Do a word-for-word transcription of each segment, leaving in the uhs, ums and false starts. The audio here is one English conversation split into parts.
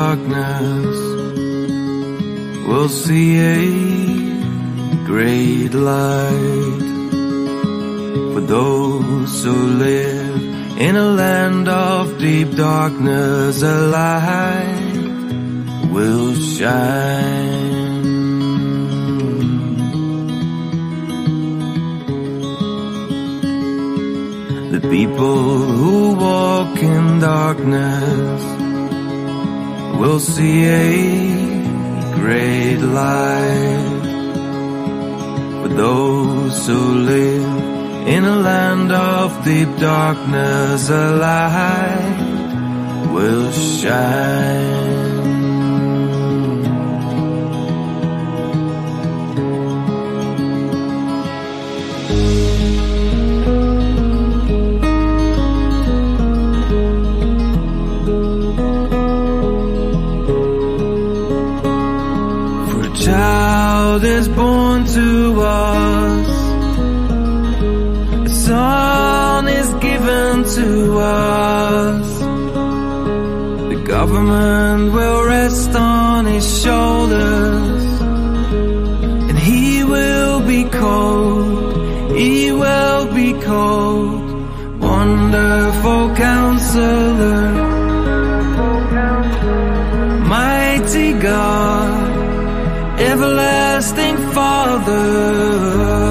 darkness will see a great light. For those who live in a land of deep darkness, a light will shine. The people who walk in darkness will see a great light. For those who live in a land of deep darkness, a light will shine. For a child is born to us, Son is given to us. The government will rest on his shoulders, and he will be called, he will be called Wonderful Counselor, Mighty God, Everlasting Father.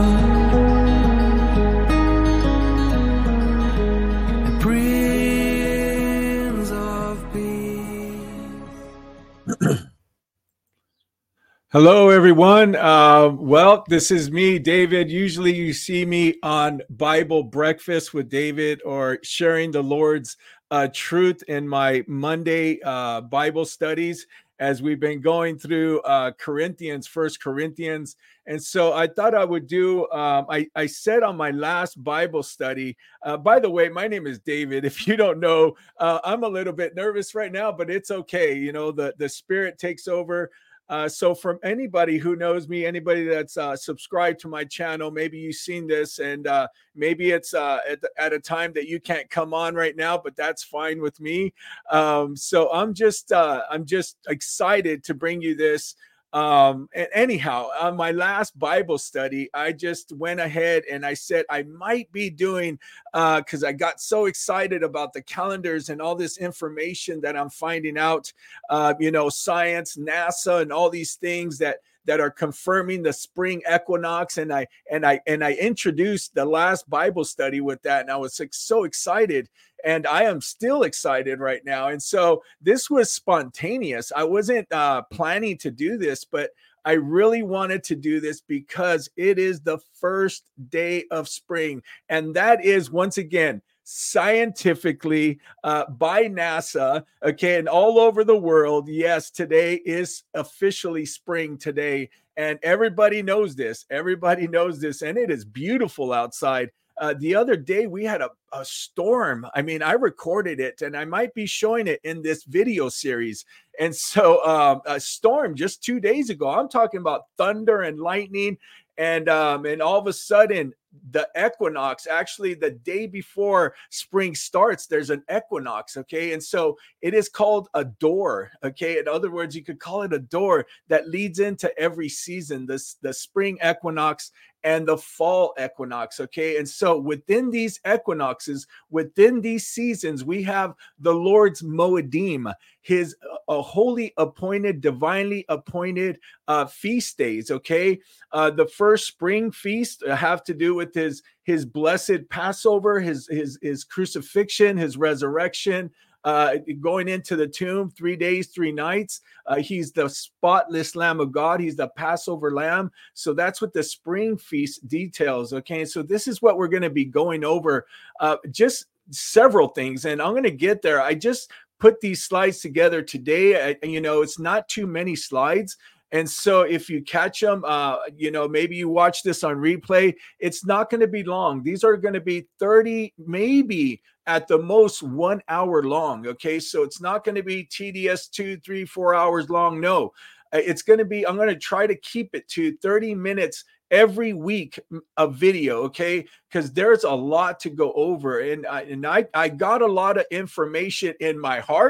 Hello, everyone. Uh, well, this is me, David. Usually you see me on Bible Breakfast with David or sharing the Lord's uh, truth in my Monday uh, Bible studies as we've been going through uh, Corinthians, First Corinthians. And so I thought I would do, um, I, I said on my last Bible study, uh, by the way, my name is David. If you don't know, uh, I'm a little bit nervous right now, but it's okay. You know, the, the Spirit takes over. Uh, so from anybody who knows me, anybody that's uh, subscribed to my channel, maybe you've seen this, and uh, maybe it's uh, at, the, at a time that you can't come on right now, but that's fine with me. Um, so I'm just uh, I'm just excited to bring you this. Um, and anyhow, on my last Bible study, I just went ahead and I said I might be doing, uh, because I got so excited about the calendars and all this information that I'm finding out, uh, you know, science, NASA, and all these things that that are confirming the spring equinox. And I and I and I introduced the last Bible study with that, and I was like, so excited. And I am still excited right now. And so this was spontaneous. I wasn't uh, planning to do this, but I really wanted to do this because it is the first day of spring. And that is, once again, scientifically uh, by NASA, okay, and all over the world. Yes, today is officially spring today. And everybody knows this. Everybody knows this. And it is beautiful outside. Uh, the other day we had a, a storm. I mean, I recorded it and I might be showing it in this video series. And so um, a storm just two days ago, I'm talking about thunder and lightning. And um, and all of a sudden, the equinox, actually the day before spring starts, there's an equinox, okay? And so it is called a door, okay? In other words, you could call it a door that leads into every season, this the spring equinox and the fall equinox, okay? And so within these equinoxes, within these seasons, we have the Lord's Moedim, his a holy appointed, divinely appointed uh, feast days, okay? Uh, the first spring feast have to do with his his blessed Passover, his his his crucifixion, his resurrection, uh, going into the tomb, three days, three nights. Uh, he's the spotless Lamb of God. He's the Passover Lamb. So that's what the spring feast details, okay? So this is what we're going to be going over, uh, just several things, and I'm going to get there. I just put these slides together today. I, you know, it's not too many slides. And so if you catch them, uh, you know, maybe you watch this on replay, it's not going to be long. These are going to be thirty, maybe at the most one hour long. Okay. So it's not going to be tedious, two, three, four hours long. No, it's going to be, I'm going to try to keep it to thirty minutes every week of video, okay? Because there's a lot to go over. And, I, and I, I got a lot of information in my heart,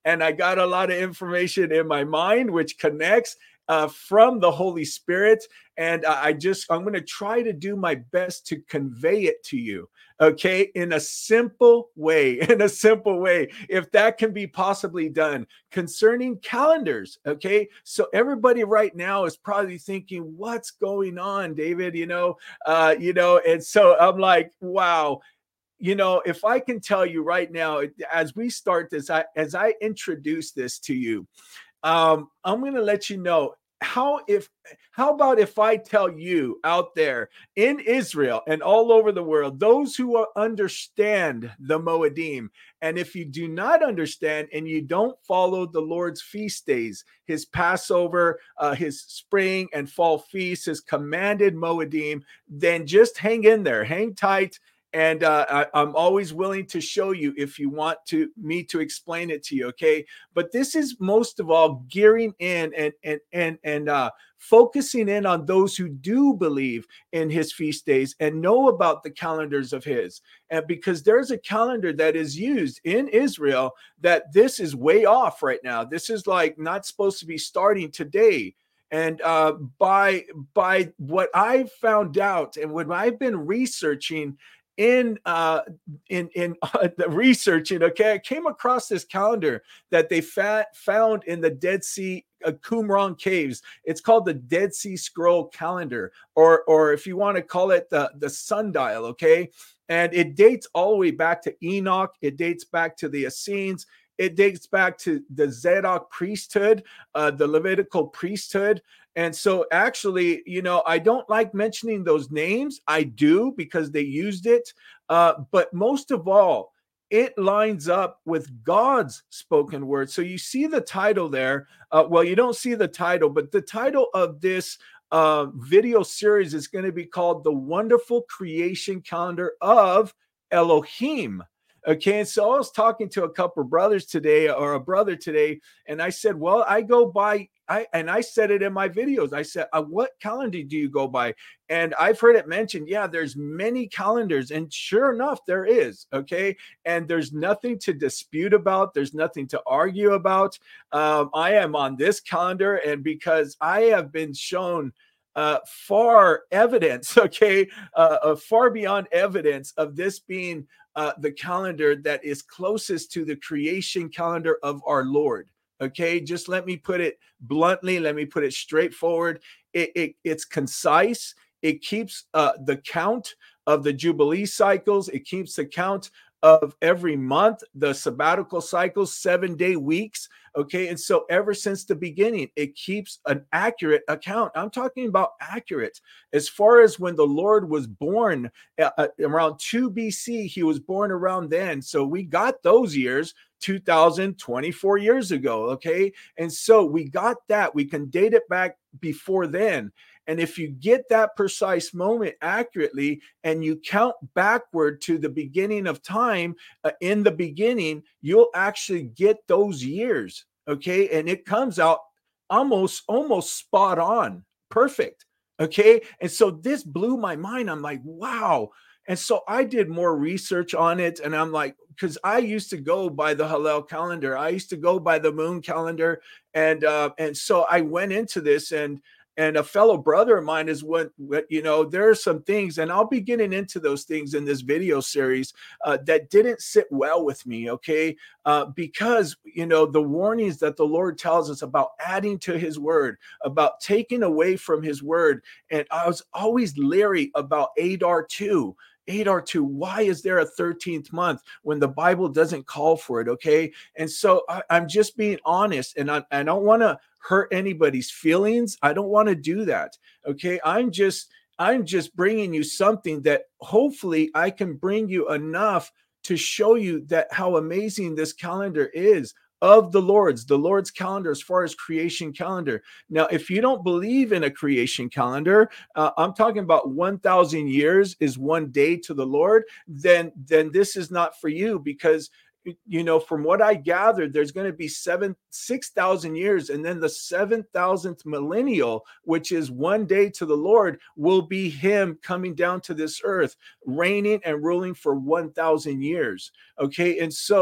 and I got a lot of information in my mind, which connects uh, from the Holy Spirit. And uh, I just, I'm going to try to do my best to convey it to you, okay, in a simple way, in a simple way, if that can be possibly done concerning calendars, okay? So everybody right now is probably thinking, what's going on, David? You know, uh, you know, and so I'm like, wow. You know, if I can tell you right now, as we start this, I, as I introduce this to you, um, I'm going to let you know how if how about if I tell you out there in Israel and all over the world, those who understand the Moedim, and if you do not understand and you don't follow the Lord's feast days, his Passover, uh, his spring and fall feasts, his commanded Moedim, then just hang in there, hang tight. And uh, I, I'm always willing to show you if you want to me to explain it to you, okay? But this is most of all gearing in and and and and uh, focusing in on those who do believe in his feast days and know about the calendars of his. And because there's a calendar that is used in Israel that this is way off right now. This is like not supposed to be starting today. And uh, by by what I've found out and what I've been researching in uh in in uh, the researching, okay, I came across this calendar that they fa- found in the Dead Sea uh, Qumran caves. It's called the Dead Sea Scroll calendar, or or if you want to call it the the sundial, okay? And it dates all the way back to Enoch. It dates back to the Essenes. It dates back to the Zadok priesthood, uh, the Levitical priesthood. And so actually, you know, I don't like mentioning those names. I do because they used it. Uh, but most of all, it lines up with God's spoken word. So you see the title there. Uh, well, you don't see the title, but the title of this uh, video series is going to be called The Wonderful Creation Calendar of Elohim. Okay, and so I was talking to a couple of brothers today, or a brother today, and I said, well, I go by, I and I said it in my videos. I said, uh, what calendar do you go by? And I've heard it mentioned, yeah, there's many calendars, and sure enough, there is, okay? And there's nothing to dispute about. There's nothing to argue about. Um, I am on this calendar, and because I have been shown uh, far evidence, okay, uh, uh, far beyond evidence of this being Uh, the calendar that is closest to the creation calendar of our Lord. Okay, just let me put it bluntly. Let me put it straightforward. It, it, it's concise. It keeps uh, the count of the Jubilee cycles. It keeps the count of every month, the sabbatical cycles, seven day weeks. Okay. And so ever since the beginning, it keeps an accurate account. I'm talking about accurate as far as when the Lord was born uh, around two B C, he was born around then. So we got those years, two thousand twenty-four years ago. Okay. And so we got that. We can date it back before then. And if you get that precise moment accurately and you count backward to the beginning of time, uh, in the beginning, you'll actually get those years. Okay. And it comes out almost, almost spot on. Perfect. Okay. And so this blew my mind. I'm like, wow. And so I did more research on it. And I'm like, because I used to go by the Hillel calendar. I used to go by the moon calendar. And uh, and so I went into this, and and a fellow brother of mine is what, what you know, there are some things, and I'll be getting into those things in this video series uh, that didn't sit well with me, okay? Uh, because, you know, the warnings that the Lord tells us about adding to his word, about taking away from his word. And I was always leery about Adar two. Adar two, why is there a thirteenth month when the Bible doesn't call for it, okay? And so I, I'm just being honest, and I, I don't want to hurt anybody's feelings. I don't want to do that, okay? I'm just I'm just bringing you something that hopefully I can bring you enough to show you that how amazing this calendar is of the Lord's, the Lord's calendar as far as creation calendar. Now, if you don't believe in a creation calendar, uh, I'm talking about one thousand years is one day to the Lord, then, then this is not for you, because you know, from what I gathered, there's going to be seven, six thousand years, and then the seven thousandth millennial, which is one day to the Lord, will be him coming down to this earth, reigning and ruling for one thousand years. Okay, and so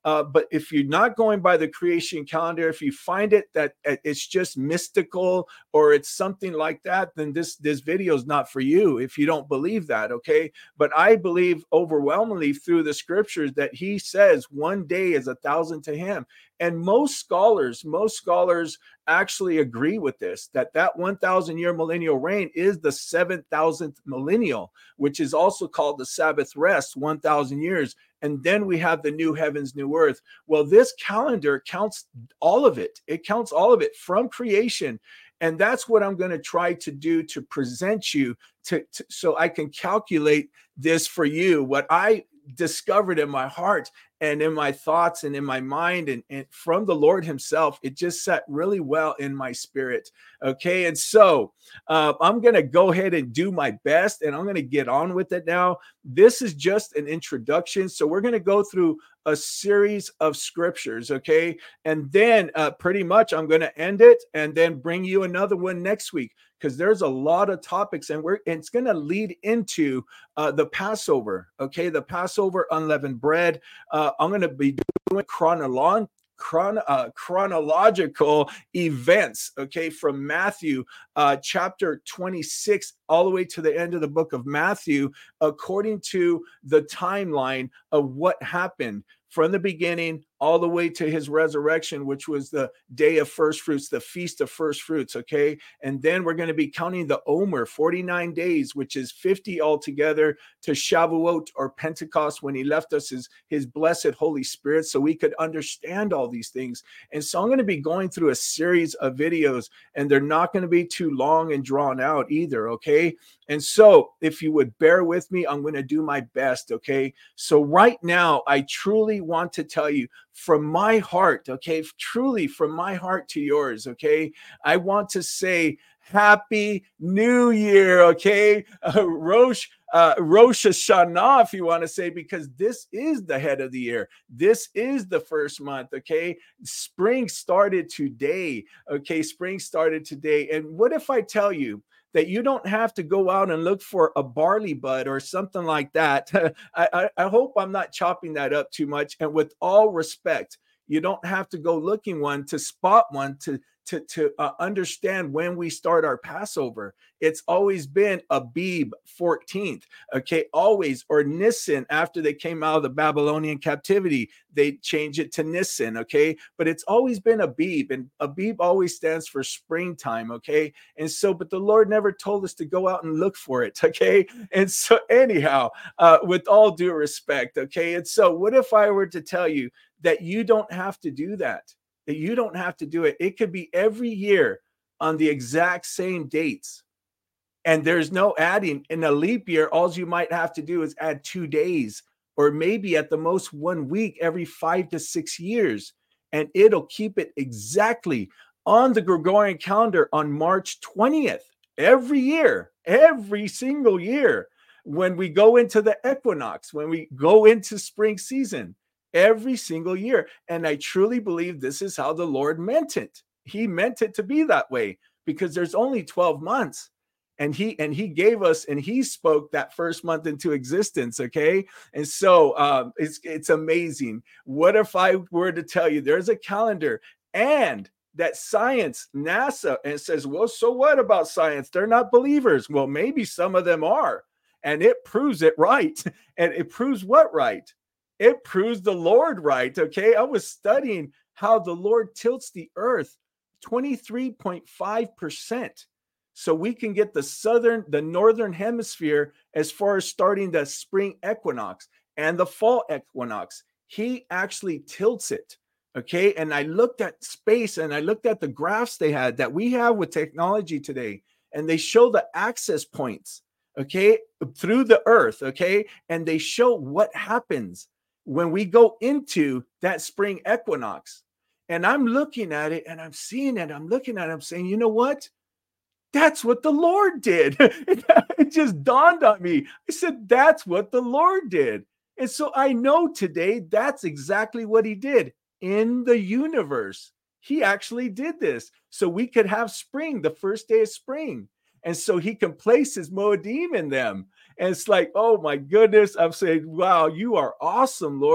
Uh, but if you're not going by the creation calendar, if you find it that it's just mystical or it's something like that, then this, this video is not for you if you don't believe that, okay? But I believe overwhelmingly through the scriptures that he says one day is a thousand to him. And most scholars, most scholars actually agree with this, that that one thousand year millennial reign is the seven thousandth millennial, which is also called the Sabbath rest, one thousand years. And then we have the new heavens, new earth. Well, this calendar counts all of it. It counts all of it from creation. And that's what I'm going to try to do to present you to, to so I can calculate this for you, what I discovered in my heart and in my thoughts and in my mind and, and from the Lord himself. It just sat really well in my spirit. Okay. And so uh, I'm going to go ahead and do my best, and I'm going to get on with it now. This is just an introduction. So we're going to go through a series of scriptures. Okay. And then uh, pretty much I'm going to end it and then bring you another one next week, because there's a lot of topics, and we're and it's going to lead into uh, the Passover. Okay. The Passover unleavened bread. Uh, I'm going to be doing chronological. Chron- uh, chronological events, okay, from Matthew uh, chapter twenty-six all the way to the end of the book of Matthew, according to the timeline of what happened from the beginning all the way to his resurrection, which was the day of first fruits, the feast of first fruits, okay? And then we're going to be counting the Omer, forty-nine days, which is fifty altogether, to Shavuot or Pentecost, when he left us his, his blessed Holy Spirit, so we could understand all these things. And so I'm going to be going through a series of videos, and they're not going to be too long and drawn out either, okay? And so if you would bear with me, I'm going to do my best, okay? So right now, I truly want to tell you from my heart, okay, truly from my heart to yours, okay, I want to say Happy New Year, okay? Uh, Rosh, uh, Rosh Hashanah, if you want to say, because this is the head of the year. This is the first month, okay? Spring started today, okay? Spring started today. And what if I tell you that you don't have to go out and look for a barley bud or something like that? I, I, I hope I'm not chopping that up too much. And with all respect, you don't have to go looking one to spot one to to, to uh, understand when we start our Passover. It's always been Abib fourteenth, okay, always, or Nisan. After they came out of the Babylonian captivity, they changed it to Nisan, okay, but it's always been Abib, and Abib always stands for springtime, okay? And so, but the Lord never told us to go out and look for it, okay? And so anyhow, uh, with all due respect, okay, and so what if I were to tell you that you don't have to do that? That you don't have to do it. It could be every year on the exact same dates. And there's no adding. In a leap year, all you might have to do is add two days, or maybe at the most one week every five to six years. And it'll keep it exactly on the Gregorian calendar on March twentieth, every year, every single year, when we go into the equinox, when we go into spring season. Every single year. And I truly believe this is how the Lord meant it. He meant it to be that way, because there's only twelve months. And he and he gave us, and he spoke that first month into existence. Okay. And so um, it's it's amazing. What if I were to tell you there's a calendar, and that science, NASA, and it says, well, so what about science? They're not believers. Well, maybe some of them are. And it proves it right. And it proves what right? It proves the Lord right, okay? I was studying how the Lord tilts the earth twenty-three point five percent. So we can get the southern, the northern hemisphere as far as starting the spring equinox and the fall equinox. He actually tilts it, okay? And I looked at space, and I looked at the graphs they had that we have with technology today, and they show the access points, okay, through the earth, okay? And they show what happens when we go into that spring equinox. And I'm looking at it, and I'm seeing it. I'm looking at it. I'm saying, you know what? That's what the Lord did. It just dawned on me. I said, that's what the Lord did. And so I know today that's exactly what he did in the universe. He actually did this so we could have spring, the first day of spring. And so he can place his Moedim in them. And it's like, oh my goodness, I'm saying, wow, you are awesome, Lord.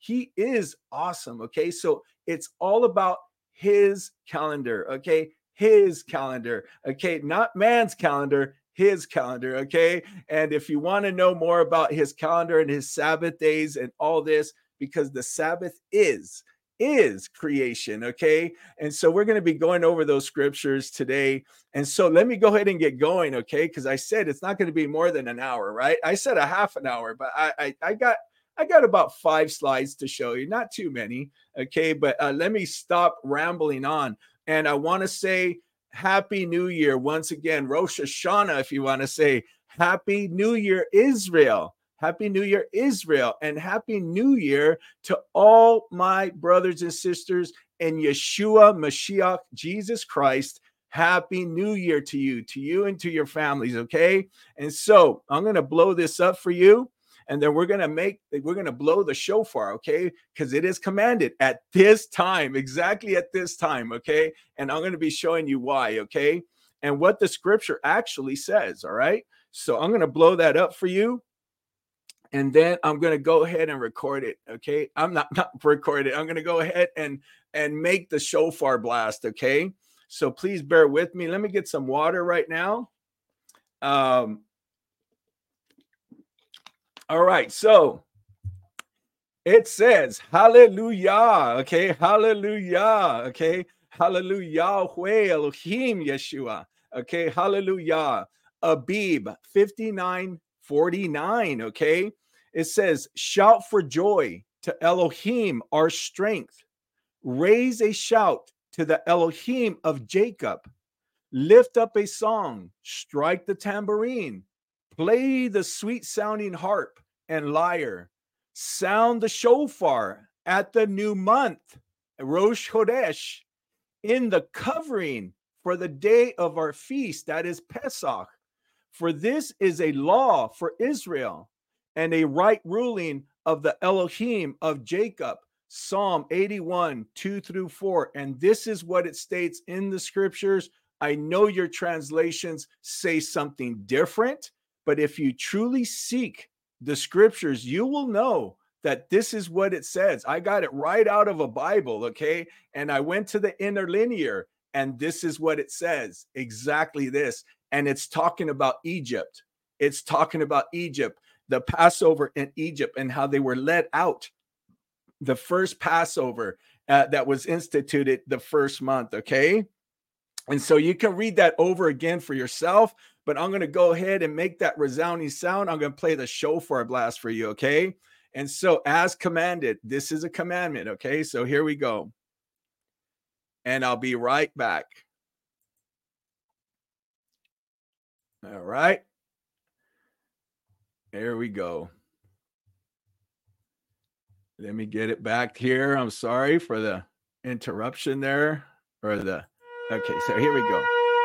He is awesome. Okay. So it's all about his calendar. Okay. His calendar. Okay. Not man's calendar, his calendar. Okay. And if you want to know more about his calendar and his Sabbath days and all this, because the Sabbath is is creation. Okay. And so we're going to be going over those scriptures today. And so let me go ahead and get going. Okay. Because I said it's not going to be more than an hour, right? I said a half an hour, but I I, I got I got about five slides to show you, not too many. Okay. But uh, let me stop rambling on. And I want to say Happy New Year once again, Rosh Hashanah, if you want to say Happy New Year, Israel. Happy New Year, Israel, and Happy New Year to all my brothers and sisters in Yeshua Mashiach, Jesus Christ. Happy New Year to you, to you and to your families, okay? And so I'm going to blow this up for you, and then we're going to make, we're going to blow the shofar, okay? Because it is commanded at this time, exactly at this time, okay? And I'm going to be showing you why, okay? And what the scripture actually says, all right? So I'm going to blow that up for you. And then I'm going to go ahead and record it. Okay. I'm not, not record it. I'm going to go ahead and, and make the shofar blast. Okay. So please bear with me. Let me get some water right now. Um, all right. So it says, hallelujah. Okay. Hallelujah. Okay. Hallelujah. Elohim Yeshua. Okay. Hallelujah. Abib fifty-nine forty-nine, okay? It says, shout for joy to Elohim, our strength. Raise a shout to the Elohim of Jacob. Lift up a song, strike the tambourine, play the sweet sounding harp and lyre, sound the shofar at the new month, Rosh Chodesh, in the covering for the day of our feast, that is Pesach. For this is a law for Israel and a right ruling of the Elohim of Jacob. Psalm eighty-one, two through four. And this is what it states in the scriptures. I know your translations say something different, but if you truly seek the scriptures, you will know that this is what it says. I got it right out of a Bible, okay? And I went to the interlinear, and this is what it says. Exactly this. And it's talking about Egypt. It's talking about Egypt, the Passover in Egypt, and how they were led out. The first Passover uh, that was instituted the first month, okay? And so you can read that over again for yourself, but I'm going to go ahead and make that resounding sound. I'm going to play the shofar blast for you, okay? And so as commanded, this is a commandment, okay? So here we go. And I'll be right back. All right. There we go. Let me get it back here. I'm sorry for the interruption there, or the, okay, so here we go.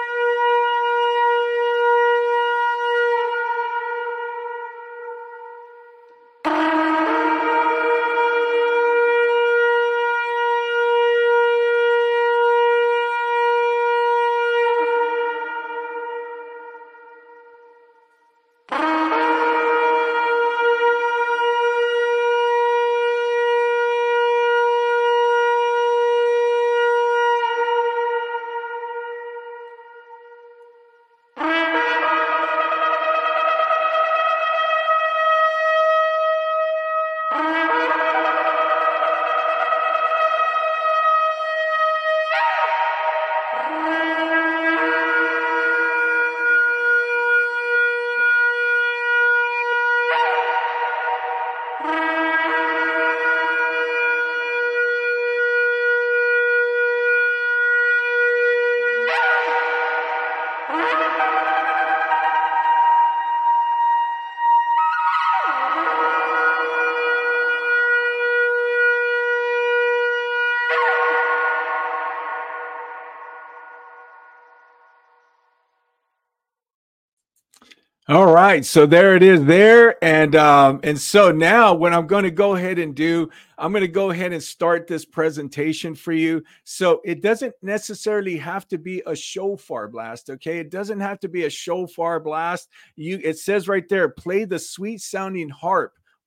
All right, so there it is there. And um, and so now what I'm going to go ahead and do, I'm going to go ahead and start this presentation for you. So it doesn't necessarily have to be a shofar blast, okay? It doesn't have to be a shofar blast. You, it says right there, play the sweet sounding harp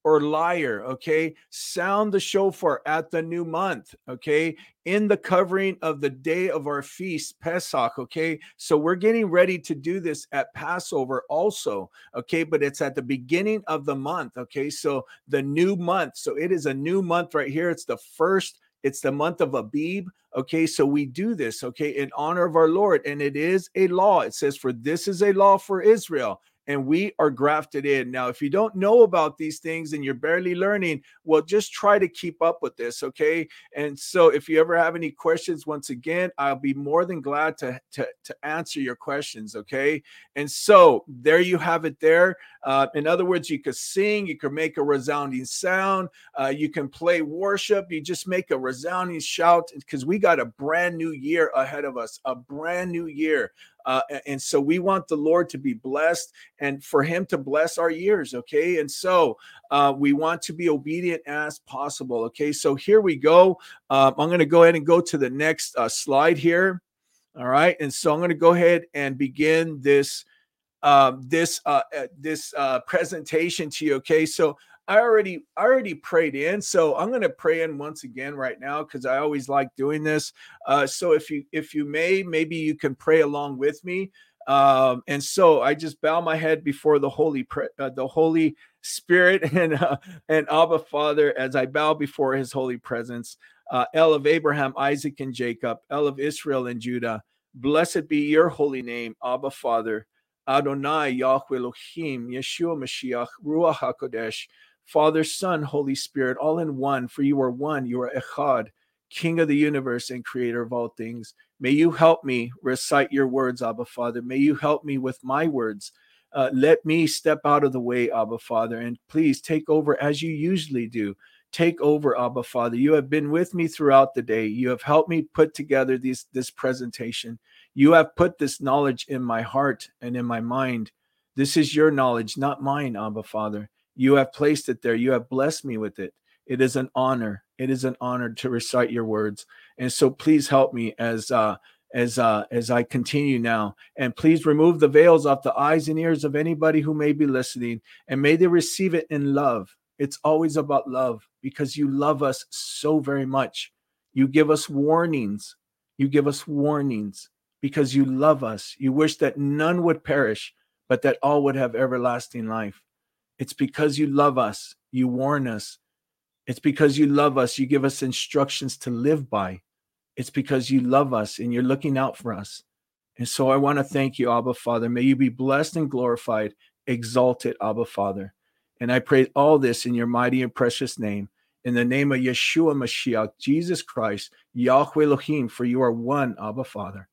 or liar, okay? Sound the shofar at the new month, okay? In the covering of the day of our feast, Pesach, okay? So we're getting ready to do this at Passover also, okay? But it's at the beginning of the month, okay? So the new month. So it is a new month right here. It's the first, it's the month of Abib, okay? So we do this, okay, in honor of our Lord. And it is a law. It says, for this is a law for Israel, and we are grafted in. Now, if you don't know about these things and you're barely learning, well, just try to keep up with this, okay? And so if you ever have any questions, once again, I'll be more than glad to, to, to answer your questions, okay? And so there you have it there. Uh, in other words, you could sing, you could make a resounding sound, uh, you can play worship, you just make a resounding shout, because we got a brand new year ahead of us, a brand new year. Uh, and so we want the Lord to be blessed and for him to bless our years, okay? And so uh, we want to be obedient as possible, okay? So here we go. Uh, I'm going to go ahead and go to the next uh, slide here, all right? And so I'm going to go ahead and begin this uh, this uh, uh, this uh, presentation to you, okay? So I already I already prayed in, so I'm going to pray in once again right now, because I always like doing this. Uh, so if you if you may, maybe you can pray along with me. Um, and so I just bow my head before the Holy pre- uh, the Holy Spirit and uh, and Abba Father, as I bow before His holy presence. Uh, El of Abraham, Isaac, and Jacob, El of Israel and Judah, blessed be your holy name, Abba Father, Adonai, Yahweh Elohim, Yeshua Mashiach, Ruach HaKodesh, Father, Son, Holy Spirit, all in one, for you are one, you are Echad, King of the universe and creator of all things. May you help me recite your words, Abba Father. May you help me with my words. Uh, let me step out of the way, Abba Father, and please take over as you usually do. Take over, Abba Father. You have been with me throughout the day. You have helped me put together these, this presentation. You have put this knowledge in my heart and in my mind. This is your knowledge, not mine, Abba Father. You have placed it there. You have blessed me with it. It is an honor. It is an honor to recite your words. And so please help me as uh, as uh, as I continue now. And please remove the veils off the eyes and ears of anybody who may be listening. And may they receive it in love. It's always about love, because you love us so very much. You give us warnings. You give us warnings because you love us. You wish that none would perish, but that all would have everlasting life. It's because you love us. You warn us. It's because you love us. You give us instructions to live by. It's because you love us and you're looking out for us. And so I want to thank you, Abba Father. May you be blessed and glorified, exalted, Abba Father. And I pray all this in your mighty and precious name, in the name of Yeshua Mashiach, Jesus Christ, Yahweh Elohim, for you are one, Abba Father.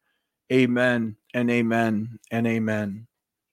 Amen and amen and amen.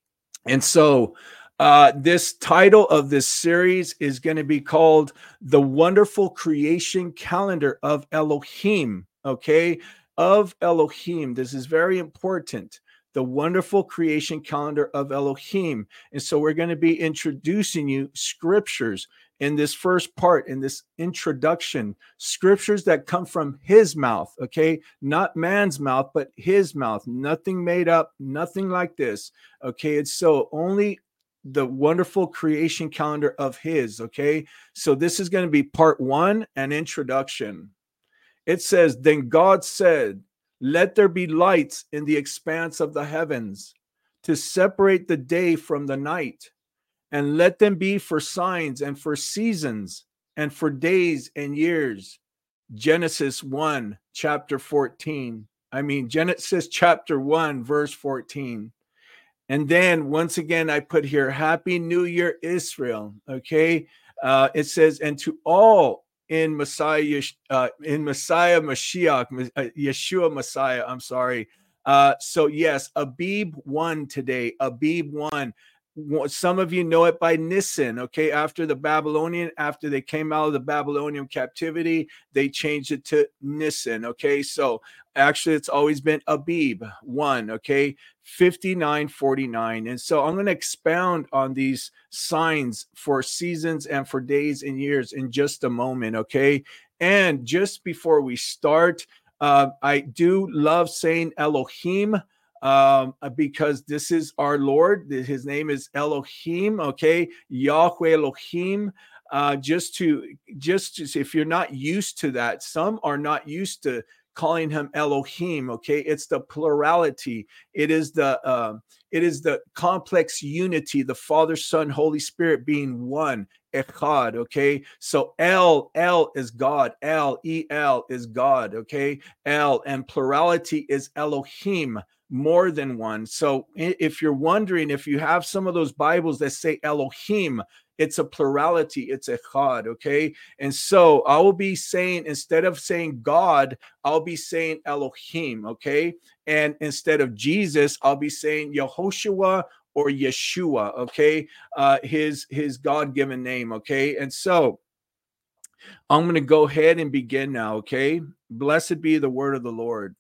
And so uh, this title of this series is going to be called The Wonderful Creation Calendar of Elohim, okay? Of Elohim. This is very important. The Wonderful Creation Calendar of Elohim. And so we're going to be introducing you scriptures in this first part, in this introduction, scriptures that come from his mouth, okay? Not man's mouth, but his mouth. Nothing made up, nothing like this, okay? It's so only the wonderful creation calendar of his, okay? So this is going to be part one, an introduction. It says, then God said, let there be lights in the expanse of the heavens to separate the day from the night, and let them be for signs and for seasons and for days and years. Genesis one, chapter fourteen. I mean, Genesis chapter one, verse fourteen. And then once again, I put here, Happy New Year, Israel. Okay. Uh, it says, and to all in Messiah, uh, in Messiah Mashiach, uh, Yeshua Messiah, I'm sorry. Uh, so yes, Abib one today, Abib one. Some of you know it by Nisan, okay? After the Babylonian, after they came out of the Babylonian captivity, they changed it to Nisan, okay? So actually, it's always been Abib one, okay? fifty-nine forty-nine. And so I'm going to expound on these signs for seasons and for days and years in just a moment, okay? And just before we start, uh, I do love saying Elohim, um because this is our Lord. His name is Elohim, okay? Yahweh Elohim. uh, just to, just to, if you're not used to that, some are not used to calling him Elohim. Okay. It's the plurality. It is the, uh, it is the complex unity, the Father, Son, Holy Spirit being one. Echad, okay? So El, El is God. El, E L is God, okay? El, and plurality is Elohim, more than one. So if you're wondering, if you have some of those Bibles that say Elohim, it's a plurality, it's Echad, okay? And so I will be saying, instead of saying God, I'll be saying Elohim, okay? And instead of Jesus, I'll be saying Yehoshua or Yeshua, okay? Uh, his his God-given name, okay? And so I'm going to go ahead and begin now, okay? Blessed be the word of the Lord.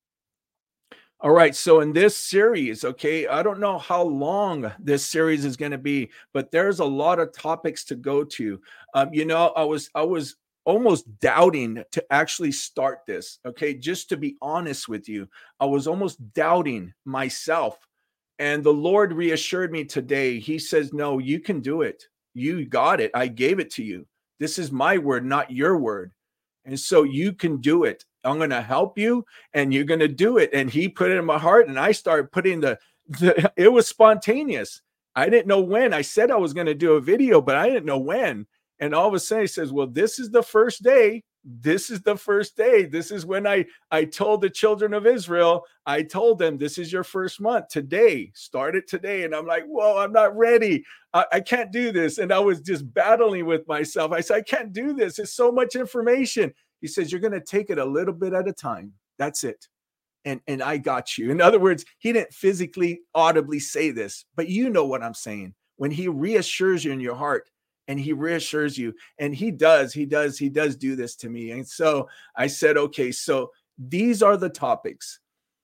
All right, so in this series, okay, I don't know how long this series is going to be, but there's a lot of topics to go to. Um, you know, I was I was almost doubting to actually start this, okay? Just to be honest with you, I was almost doubting myself. And the Lord reassured me today. He says, no, you can do it. You got it. I gave it to you. This is my word, not your word. And so you can do it. I'm going to help you and you're going to do it. And he put it in my heart and I started putting the, the it was spontaneous. I didn't know when. I said I was going to do a video, but I didn't know when. And all of a sudden he says, well, this is the first day. This is the first day. This is when I, I told the children of Israel, I told them, this is your first month today, start it today. And I'm like, whoa, I'm not ready. I, I can't do this. And I was just battling with myself. I said, I can't do this. It's so much information. He says, you're going to take it a little bit at a time. That's it. And, and I got you. In other words, he didn't physically audibly say this, but you know what I'm saying. When he reassures you in your heart, and he reassures you, and he does, he does, he does do this to me. And so I said, okay, so these are the topics.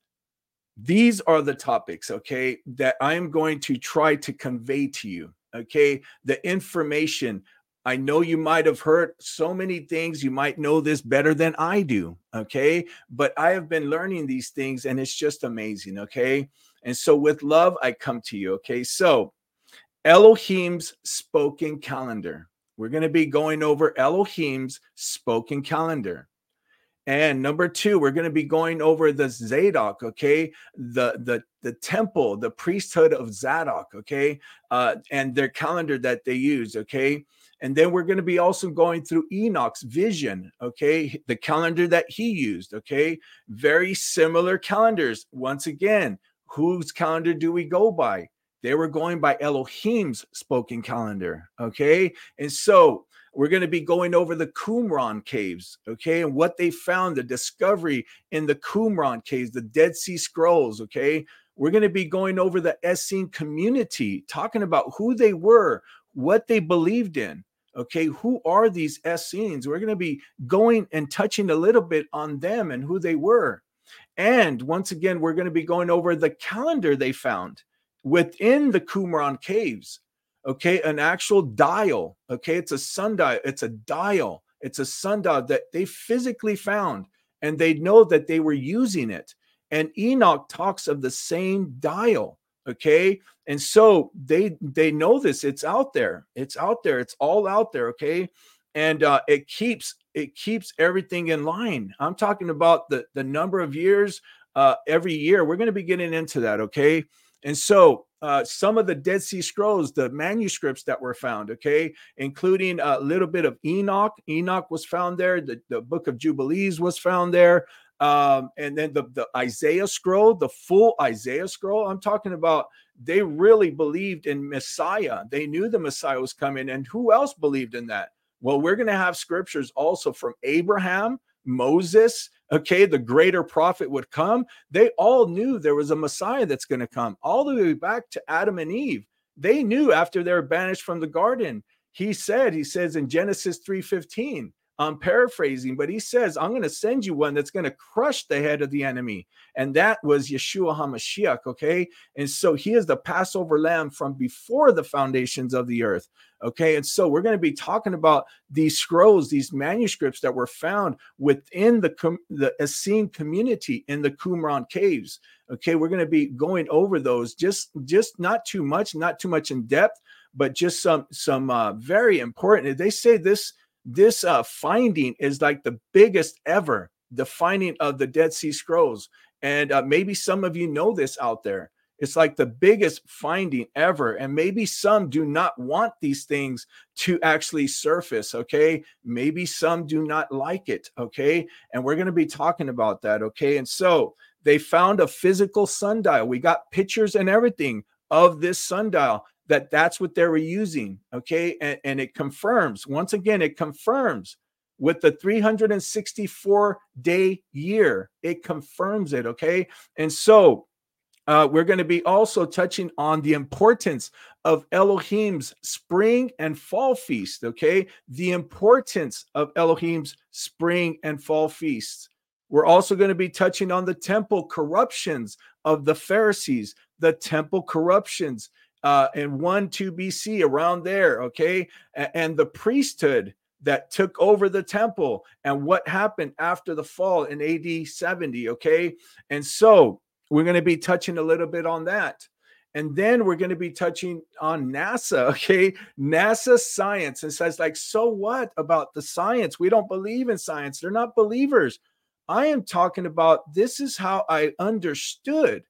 These are the topics, okay, that I'm going to try to convey to you, okay? The information. I know you might have heard so many things. You might know this better than I do, okay? But I have been learning these things, and it's just amazing, okay? And so with love, I come to you, okay? So Elohim's spoken calendar. We're going to be going over Elohim's spoken calendar. And number two, we're going to be going over the Zadok, okay? The, the, the temple, the priesthood of Zadok, okay? Uh, and their calendar that they use, okay? And then we're going to be also going through Enoch's vision, okay? The calendar that he used, okay? Very similar calendars. Once again, whose calendar do we go by? They were going by Elohim's spoken calendar, okay? And so we're going to be going over the Qumran caves, okay? And what they found, the discovery in the Qumran caves, the Dead Sea Scrolls, okay? We're going to be going over the Essene community, talking about who they were, what they believed in, okay? Who are these Essenes? We're going to be going and touching a little bit on them and who they were. And once again, we're going to be going over the calendar they found within the Qumran caves, okay, an actual dial, okay, it's a sundial, it's a dial, it's a sundial that they physically found, and they know that they were using it. And Enoch talks of the same dial, okay, and so they they know this. It's out there, it's out there, it's all out there, okay, and uh, it keeps it keeps everything in line. I'm talking about the the number of years uh, every year. We're going to be getting into that, okay. And so uh, some of the Dead Sea Scrolls, the manuscripts that were found, okay, including a little bit of Enoch. Enoch was found there. The, the book of Jubilees was found there. Um, and then the, the Isaiah scroll, the full Isaiah scroll. I'm talking about, they really believed in Messiah. They knew the Messiah was coming. And who else believed in that? Well, we're going to have scriptures also from Abraham, Moses, okay, the greater prophet would come. They all knew there was a Messiah that's going to come, all the way back to Adam and Eve. They knew after they were banished from the garden. He said, he says in Genesis three fifteen, I'm paraphrasing, but he says, I'm going to send you one that's going to crush the head of the enemy. And that was Yeshua HaMashiach, okay? And so he is the Passover lamb from before the foundations of the earth, okay? And so we're going to be talking about these scrolls, these manuscripts that were found within the, the Essene community in the Qumran caves, okay? We're going to be going over those, just, just not too much, not too much in depth, but just some some uh, very important. They say this this uh, finding is like the biggest ever, the finding of the Dead Sea Scrolls. And uh, maybe some of you know this out there. It's like the biggest finding ever. And maybe some do not want these things to actually surface. Okay. Maybe some do not like it. Okay. And we're going to be talking about that. Okay. And so they found a physical sundial. We got pictures and everything of this sundial, that that's what they were using. Okay. And, and it confirms, once again, it confirms with the three hundred sixty-four day year, it confirms it. Okay. And so Uh, we're going to be also touching on the importance of Elohim's spring and fall feast, okay? The importance of Elohim's spring and fall feasts. We're also going to be touching on the temple corruptions of the Pharisees, the temple corruptions uh, in one, two B C, around there, okay? A- and the priesthood that took over the temple and what happened after the fall in A D seventy, okay? And so we're going to be touching a little bit on that. And then we're going to be touching on NASA, okay? NASA science. It says, like, so what about the science? We don't believe in science. They're not believers. I am talking about, this is how I understood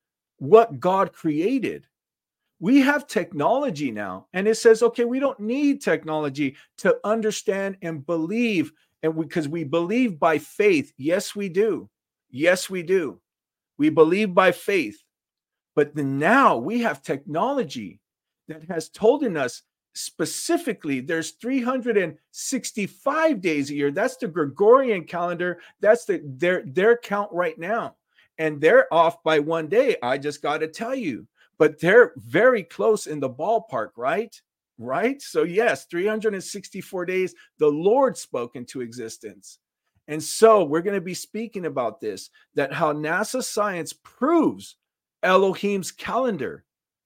what God created. We have technology now, and it says, okay, we don't need technology to understand and believe, and because we, we believe by faith. Yes, we do. Yes, we do. We believe by faith. But then now we have technology that has told us specifically there's three hundred sixty-five days a year. That's the Gregorian calendar. That's the their their count right now. And they're off by one day. I just got to tell you. But they're very close in the ballpark, right? Right? So yes, three hundred sixty-four days the Lord spoke into existence. And so we're going to be speaking about this, that how NASA science proves Elohim's calendar.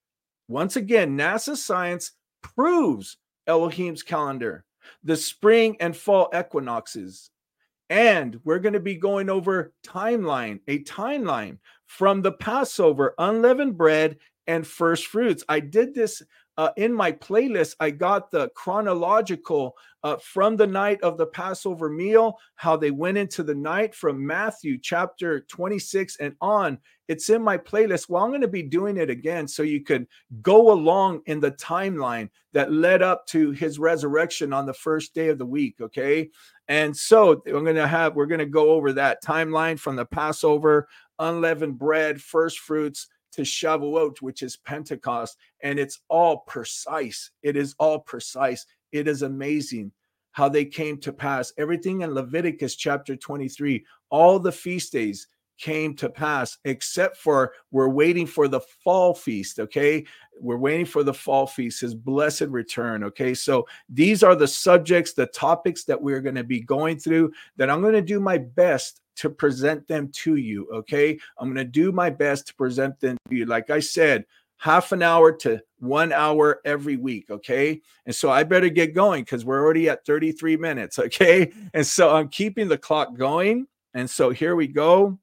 Once again, NASA science proves Elohim's calendar, the spring and fall equinoxes. And we're going to be going over timeline, a timeline from the Passover, unleavened bread, and first fruits. I did this uh, in my playlist. I got the chronological uh, from the night of the Passover meal, how they went into the night from Matthew chapter twenty-six and on. It's in my playlist. Well, I'm going to be doing it again so you could go along in the timeline that led up to his resurrection on the first day of the week. Okay. And so I'm going to have, we're going to go over that timeline from the Passover, unleavened bread, first fruits, to Shavuot, which is Pentecost. And it's all precise. It is all precise. It is amazing how they came to pass. Everything in Leviticus chapter twenty-three, all the feast days came to pass, except for we're waiting for the fall feast. Okay. We're waiting for the fall feast, his blessed return. Okay. So these are the subjects, the topics that we're going to be going through, that I'm going to do my best to present them to you. Okay. I'm going to do my best to present them to you. Like I said, half an hour to one hour every week. Okay. And so I better get going because we're already at thirty-three minutes. Okay. And so I'm keeping the clock going. And so here we go.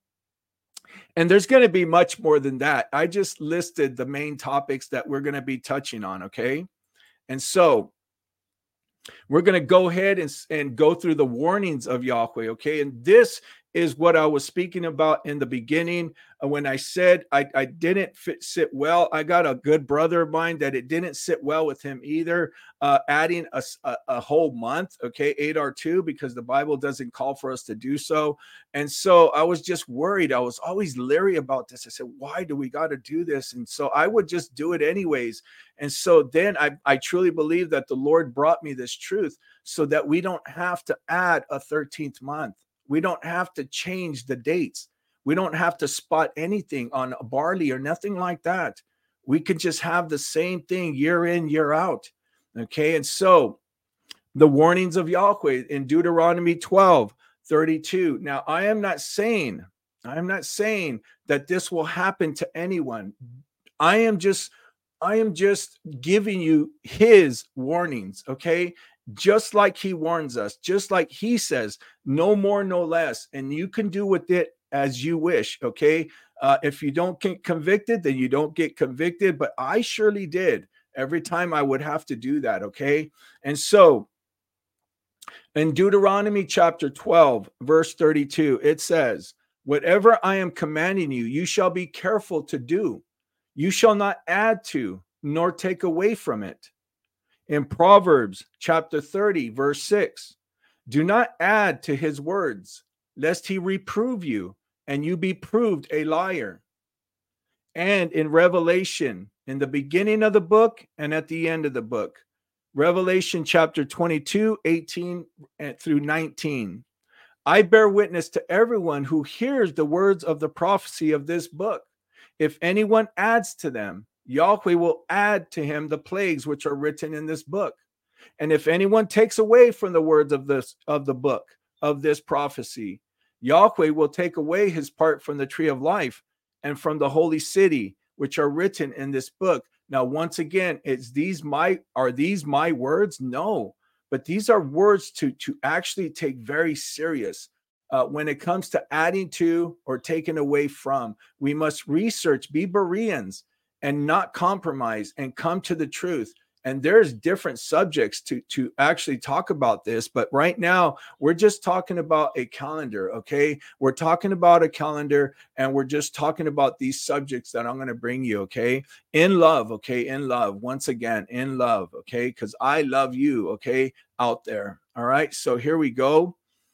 And there's going to be much more than that. I just listed the main topics that we're going to be touching on. Okay. And so we're going to go ahead and, and go through the warnings of Yahweh. Okay. And this is what I was speaking about in the beginning uh, when I said I, I didn't fit, sit well. I got a good brother of mine that it didn't sit well with him either, uh, adding a, a, a whole month, okay, Adar two, because the Bible doesn't call for us to do so. And so I was just worried. I was always leery about this. I said, why do we got to do this? And so I would just do it anyways. And so then I, I truly believe that the Lord brought me this truth so that we don't have to add a thirteenth month. We don't have to change the dates. We don't have to spot anything on barley or nothing like that. We can just have the same thing year in, year out. Okay. And so the warnings of Yahweh in Deuteronomy twelve thirty-two. Now, I am not saying, I am not saying that this will happen to anyone. I am just, I am just giving you his warnings. Okay. Just like he warns us, just like he says, no more, no less. And you can do with it as you wish. Okay. Uh, if you don't get convicted, then you don't get convicted. But I surely did. Every time I would have to do that. Okay. And so in Deuteronomy chapter twelve, verse thirty-two, it says, whatever I am commanding you, you shall be careful to do. You shall not add to nor take away from it. In Proverbs chapter thirty, verse six, do not add to his words, lest he reprove you and you be proved a liar. And in Revelation, in the beginning of the book and at the end of the book, Revelation chapter twenty-two, eighteen through nineteen. I bear witness to everyone who hears the words of the prophecy of this book. If anyone adds to them, Yahweh will add to him the plagues which are written in this book. And if anyone takes away from the words of this of the book of this prophecy, Yahweh will take away his part from the tree of life and from the holy city, which are written in this book. Now, once again, it's these my are these my words? No, but these are words to to actually take very serious. Uh, when it comes to adding to or taking away from, we must research, be Bereans, and not compromise and come to the truth. And there's different subjects to, to actually talk about this. But right now, we're just talking about a calendar, okay? We're talking about a calendar, and we're just talking about these subjects that I'm going to bring you, okay? In love, okay? In love. Once again, in love, okay? Because I love you, okay? Out there, all right? So here we go.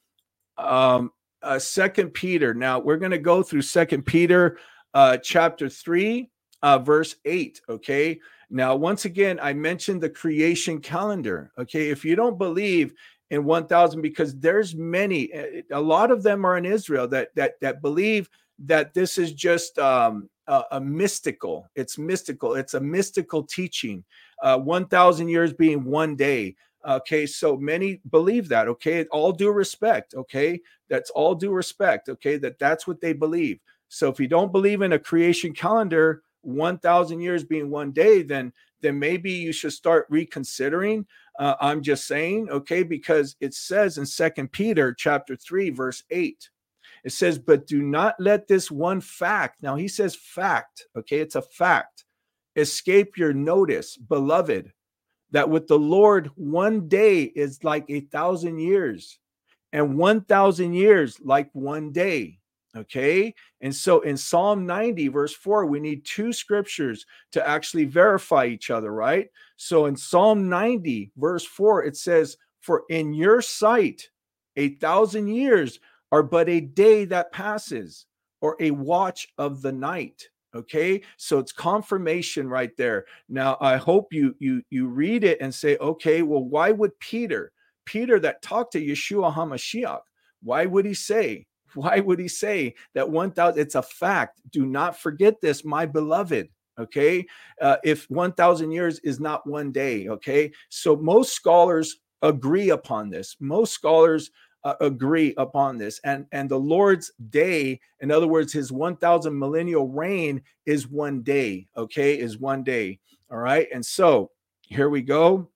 Um, uh, Second Peter. Now, we're going to go through Second Peter uh, chapter three, uh, verse eight, okay? Now, once again, I mentioned the creation calendar. Okay, if you don't believe in one thousand, because there's many, a lot of them are in Israel that that that believe that this is just um, a, a mystical. It's mystical. It's a mystical teaching. Uh, one thousand years being one day. Okay, so many believe that. Okay, all due respect. Okay, that's all due respect. Okay, that that's what they believe. So if you don't believe in a creation calendar, one thousand years being one day, then then maybe you should start reconsidering. Uh, I'm just saying, okay, because it says in Second Peter chapter three, verse eight, it says, but do not let this one fact, now he says fact, okay, it's a fact, escape your notice, beloved, that with the Lord, one day is like a thousand years, and one thousand years like one day. Okay. And so in Psalm ninety, verse four, we need two scriptures to actually verify each other, right? So in Psalm ninety, verse four, it says, for in your sight, a thousand years are but a day that passes, or a watch of the night. Okay. So it's confirmation right there. Now, I hope you, you, you read it and say, okay, well, why would Peter, Peter that talked to Yeshua HaMashiach, why would he say, Why would he say that one thousand? It's a fact. Do not forget this, my beloved. Okay. Uh, if one thousand years is not one day. Okay. So most scholars agree upon this. Most scholars uh, agree upon this. And, and the Lord's day, in other words, his one thousand millennial reign is one day. Okay. Is one day. All right. And so here we go.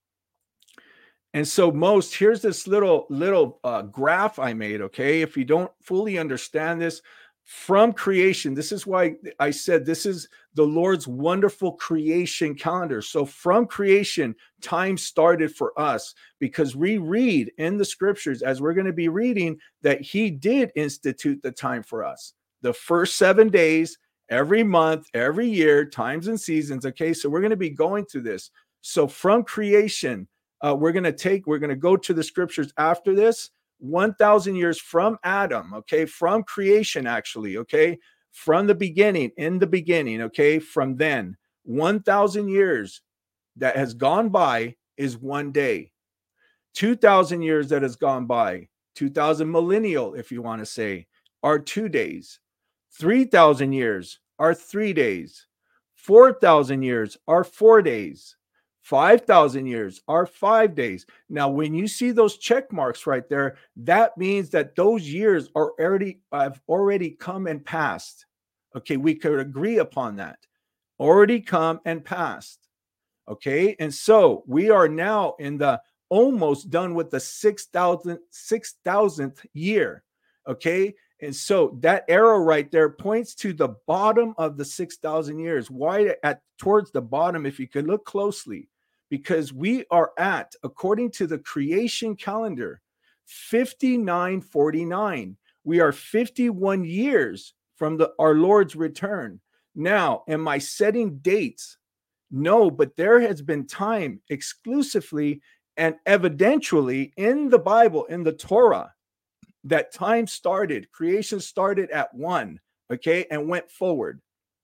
And so most, here's this little, little uh, graph I made, okay? If you don't fully understand this, from creation, this is why I said this is the Lord's wonderful creation calendar. So from creation, time started for us, because we read in the scriptures, as we're going to be reading, that he did institute the time for us. The first seven days, every month, every year, times and seasons, okay? So we're going to be going through this. So from creation, Uh, we're going to take, we're going to go to the scriptures after this, one thousand years from Adam, okay, from creation, actually, okay, from the beginning, in the beginning, okay, from then, one thousand years that has gone by is one day. two thousand years that has gone by, two thousand millennial, if you want to say, are two days. three thousand years are three days. four thousand years are four days. five thousand years are five days. Now, when you see those check marks right there, that means that those years are already have already come and passed. Okay, we could agree upon that. Already come and passed. Okay, and so we are now in the almost done with the six thousandth year. Okay, And so that arrow right there points to the bottom of the six thousand years. Why at towards the bottom, if you could look closely, because we are at, according to the creation calendar, fifty-nine forty-nine. We are fifty-one years from the our Lord's return. Now, am I setting dates? No, but there has been time exclusively and evidentially in the Bible, in the Torah, that time started, creation started at one, okay, and went forward,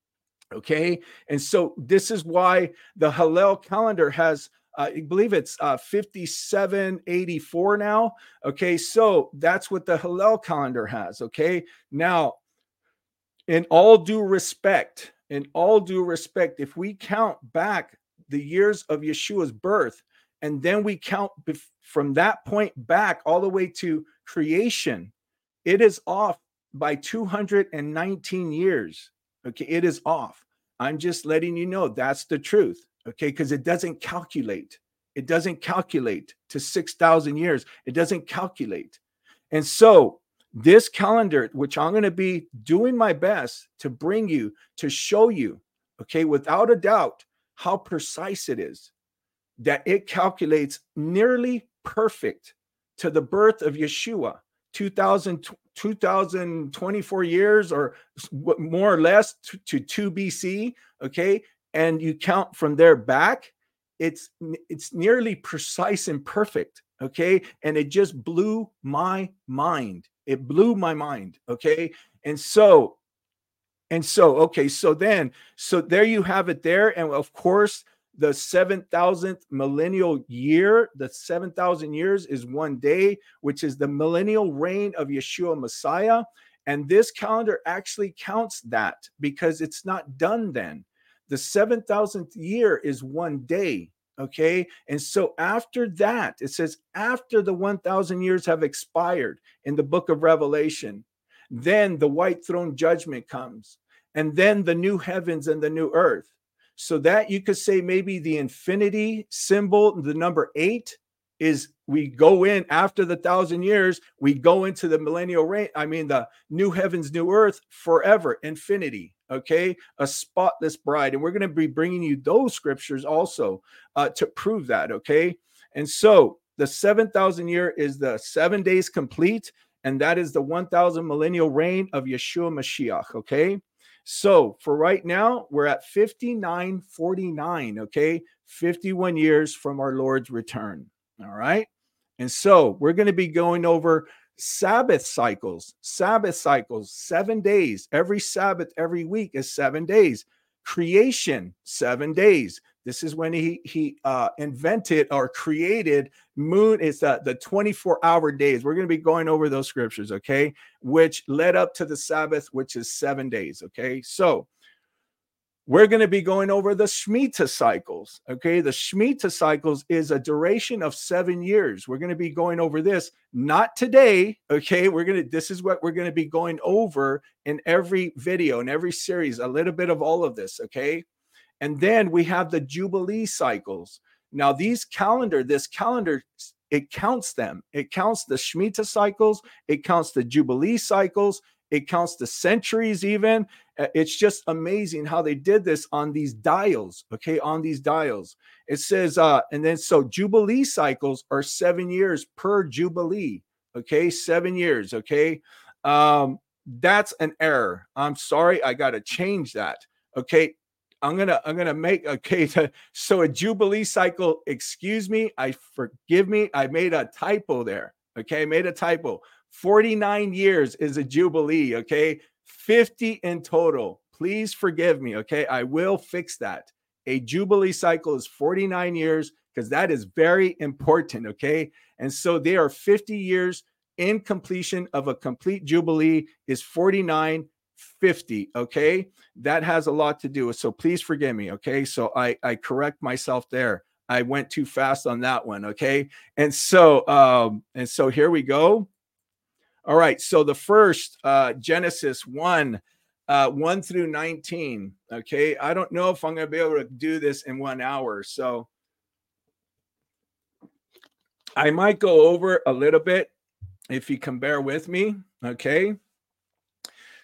okay. And so this is why the Hillel calendar has, uh, I believe it's uh, fifty-seven eighty-four now, okay. So that's what the Hillel calendar has, okay. Now, in all due respect, in all due respect, if we count back the years of Yeshua's birth, and then we count bef- from that point back all the way to creation, it is off by two hundred nineteen years. Okay, it is off. I'm just letting you know that's the truth. Okay, because it doesn't calculate. It doesn't calculate to six thousand years. It doesn't calculate. And so this calendar, which I'm going to be doing my best to bring you, to show you, okay, without a doubt, how precise it is, that it calculates nearly perfect to the birth of Yeshua, two thousand, two thousand twenty-four years or more or less to, to two B C, okay? And you count from there back, it's it's nearly precise and perfect, okay? And it just blew my mind. It blew my mind, okay? And so, and so, okay, so then, so there you have it there. And of course, the seven thousandth millennial year, the seven thousand years is one day, which is the millennial reign of Yeshua Messiah. And this calendar actually counts that because it's not done then. The seven thousandth year is one day, okay? And so after that, it says after the one thousand years have expired in the book of Revelation, then the white throne judgment comes, and then the new heavens and the new earth. So that you could say maybe the infinity symbol, the number eight, is we go in after the thousand years, we go into the millennial reign. I mean, the new heavens, new earth, forever, infinity, okay? A spotless bride. And we're going to be bringing you those scriptures also uh, to prove that, okay? And so the seven thousand year is the seven days complete, and that is the one thousand millennial reign of Yeshua Mashiach, okay? So for right now, we're at fifty-nine forty-nine, okay? fifty-one years from our Lord's return, all right? And so we're going to be going over Sabbath cycles, Sabbath cycles, seven days. Every Sabbath, every week is seven days. Creation, seven days. This is when he he uh, invented or created moon. It's uh, the twenty-four hour days. We're going to be going over those scriptures, okay, which led up to the Sabbath, which is seven days, okay? So we're going to be going over the Shemitah cycles, okay? The Shemitah cycles is a duration of seven years. We're going to be going over this, not today, okay? We're going to, this is what we're going to be going over in every video, in every series, a little bit of all of this, okay? And then we have the Jubilee cycles. Now, these calendar, this calendar, it counts them. It counts the Shemitah cycles. It counts the Jubilee cycles. It counts the centuries even. It's just amazing how they did this on these dials, okay, on these dials. It says, uh, and then so Jubilee cycles are seven years per Jubilee, okay, seven years, okay. Um, that's an error. I'm sorry, I got to change that, okay. I'm gonna I'm gonna make okay. So a Jubilee cycle. Excuse me. I forgive me. I made a typo there. Okay, I made a typo. forty-nine years is a Jubilee. Okay, fifty in total. Please forgive me. Okay, I will fix that. A Jubilee cycle is forty-nine years because that is very important. Okay, and so they are fifty years in completion of a complete Jubilee is forty-nine. fifty, okay? That has a lot to do with, so please forgive me, okay? So I, I correct myself there. I went too fast on that one, okay? And so, um, and so here we go. All right, so the first, uh, Genesis one, uh, one through nineteen, okay? I don't know if I'm going to be able to do this in one hour, so I might go over a little bit if you can bear with me, okay?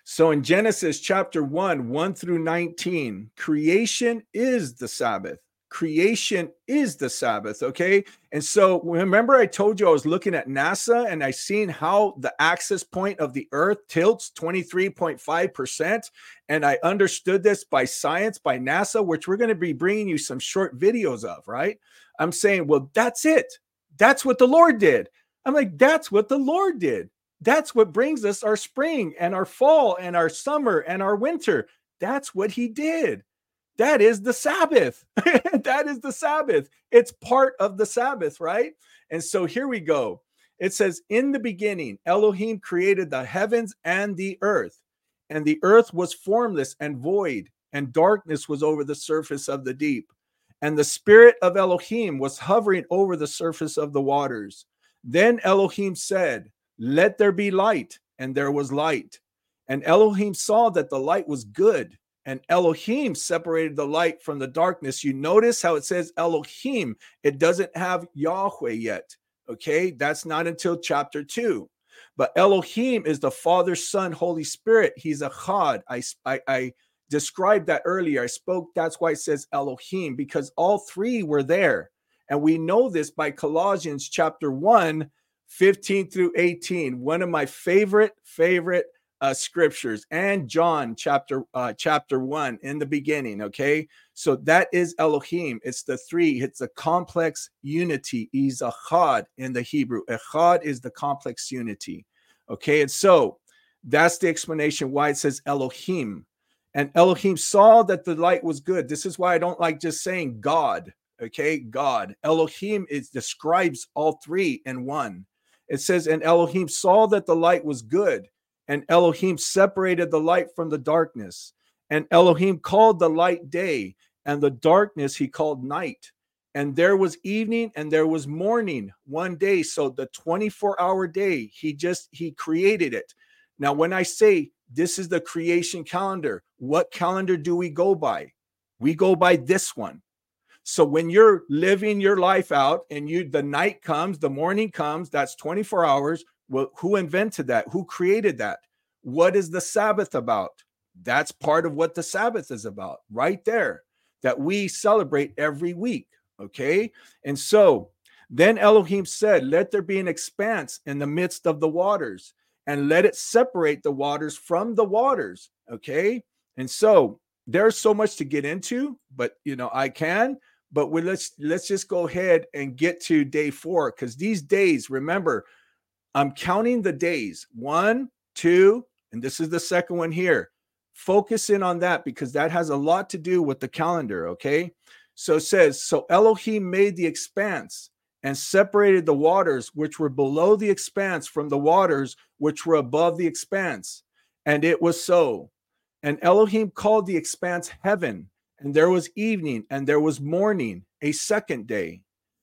So in Genesis chapter one, one through nineteen, creation is the Sabbath. Creation is the Sabbath, okay? And so remember I told you I was looking at NASA and I seen how the axis point of the earth tilts twenty-three point five percent. And I understood this by science, by NASA, which we're going to be bringing you some short videos of, right? I'm saying, well, that's it. That's what the Lord did. I'm like, that's what the Lord did. That's what brings us our spring and our fall and our summer and our winter. That's what he did. That is the Sabbath. That is the Sabbath. It's part of the Sabbath, right? And so here we go. It says, in the beginning, Elohim created the heavens and the earth, and the earth was formless and void, and darkness was over the surface of the deep. And the spirit of Elohim was hovering over the surface of the waters. Then Elohim said, let there be light, and there was light. And Elohim saw that the light was good, and Elohim separated the light from the darkness. You notice how it says Elohim. It doesn't have Yahweh yet, okay? That's not until chapter two. But Elohim is the Father, Son, Holy Spirit. He's a Chad. I, I, I described that earlier. I spoke, that's why it says Elohim, because all three were there. And we know this by Colossians chapter one, fifteen through eighteen, one of my favorite, favorite uh, scriptures, and John chapter uh, chapter one in the beginning. Okay, so that is Elohim. It's the three. It's a complex unity. Is echad in the Hebrew. Echad is the complex unity. Okay, and so that's the explanation why it says Elohim. And Elohim saw that the light was good. This is why I don't like just saying God. Okay, God. Elohim is describes all three in one. It says, and Elohim saw that the light was good, and Elohim separated the light from the darkness. And Elohim called the light day, and the darkness he called night. And there was evening and there was morning one day. So the twenty-four hour day, he just, he created it. Now, when I say this is the creation calendar, what calendar do we go by? We go by this one. So when you're living your life out and you, the night comes, the morning comes, that's twenty-four hours. Well, who invented that? Who created that? What is the Sabbath about? That's part of what the Sabbath is about right there, that we celebrate every week. Okay. And so then Elohim said, let there be an expanse in the midst of the waters, and let it separate the waters from the waters. Okay. And so there's so much to get into, but you know, I can. But we, let's let's just go ahead and get to day four, because these days, remember, I'm counting the days. One, two, and this is the second one here. Focus in on that because that has a lot to do with the calendar, okay? So it says, so Elohim made the expanse and separated the waters which were below the expanse from the waters which were above the expanse. And it was so. And Elohim called the expanse heaven. And there was evening and there was morning, a second day.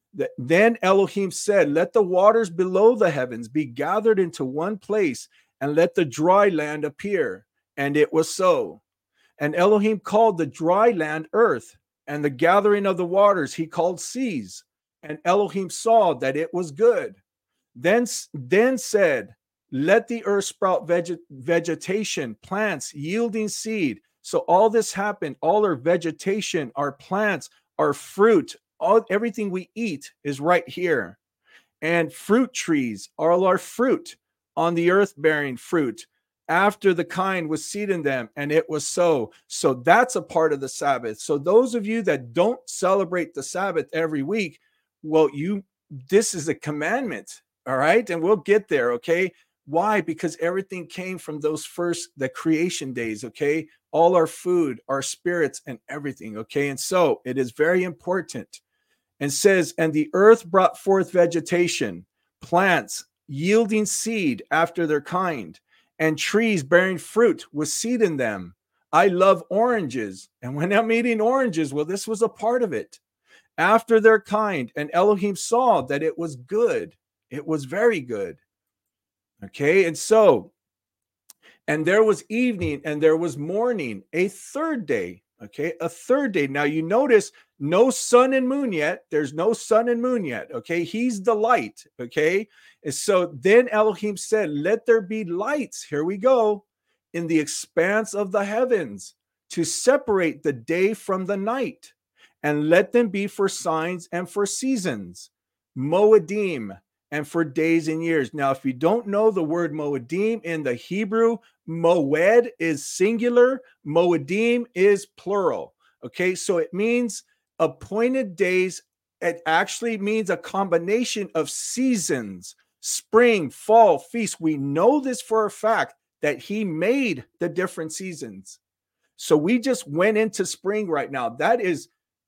Then Elohim said, let the waters below the heavens be gathered into one place, and let the dry land appear. And it was so. And Elohim called the dry land earth, and the gathering of the waters he called seas. And Elohim saw that it was good. Then, then said, let the earth sprout veget- vegetation, plants yielding seed. So all this happened, all our vegetation, our plants, our fruit, all everything we eat is right here. And fruit trees, all our fruit on the earth bearing fruit, after the kind was seed in them, and it was so. So that's a part of the Sabbath. So those of you that don't celebrate the Sabbath every week, well, you this is a commandment, all right? And we'll get there, okay? Why? Because everything came from those first, the creation days, okay? All our food, our spirits, and everything, okay? And so it is very important. And says, and the earth brought forth vegetation, plants yielding seed after their kind, and trees bearing fruit with seed in them. I love oranges. And when I'm eating oranges, well, this was a part of it. After their kind, and Elohim saw that it was good. It was very good. Okay, and so, and there was evening and there was morning, a third day. Okay, a third day. Now you notice no sun and moon yet. There's no sun and moon yet. Okay, he's the light. Okay, and so then Elohim said, let there be lights. Here we go. in the expanse of the heavens to separate the day from the night, and let them be for signs and for seasons, Moedim, and for days and years. Now, if you don't know the word Moedim in the Hebrew, Moed is singular, Moedim is plural. Okay, so it means appointed days. It actually means a combination of seasons, spring, fall, feast. We know this for a fact that he made the different seasons. So we just went into spring right now. That is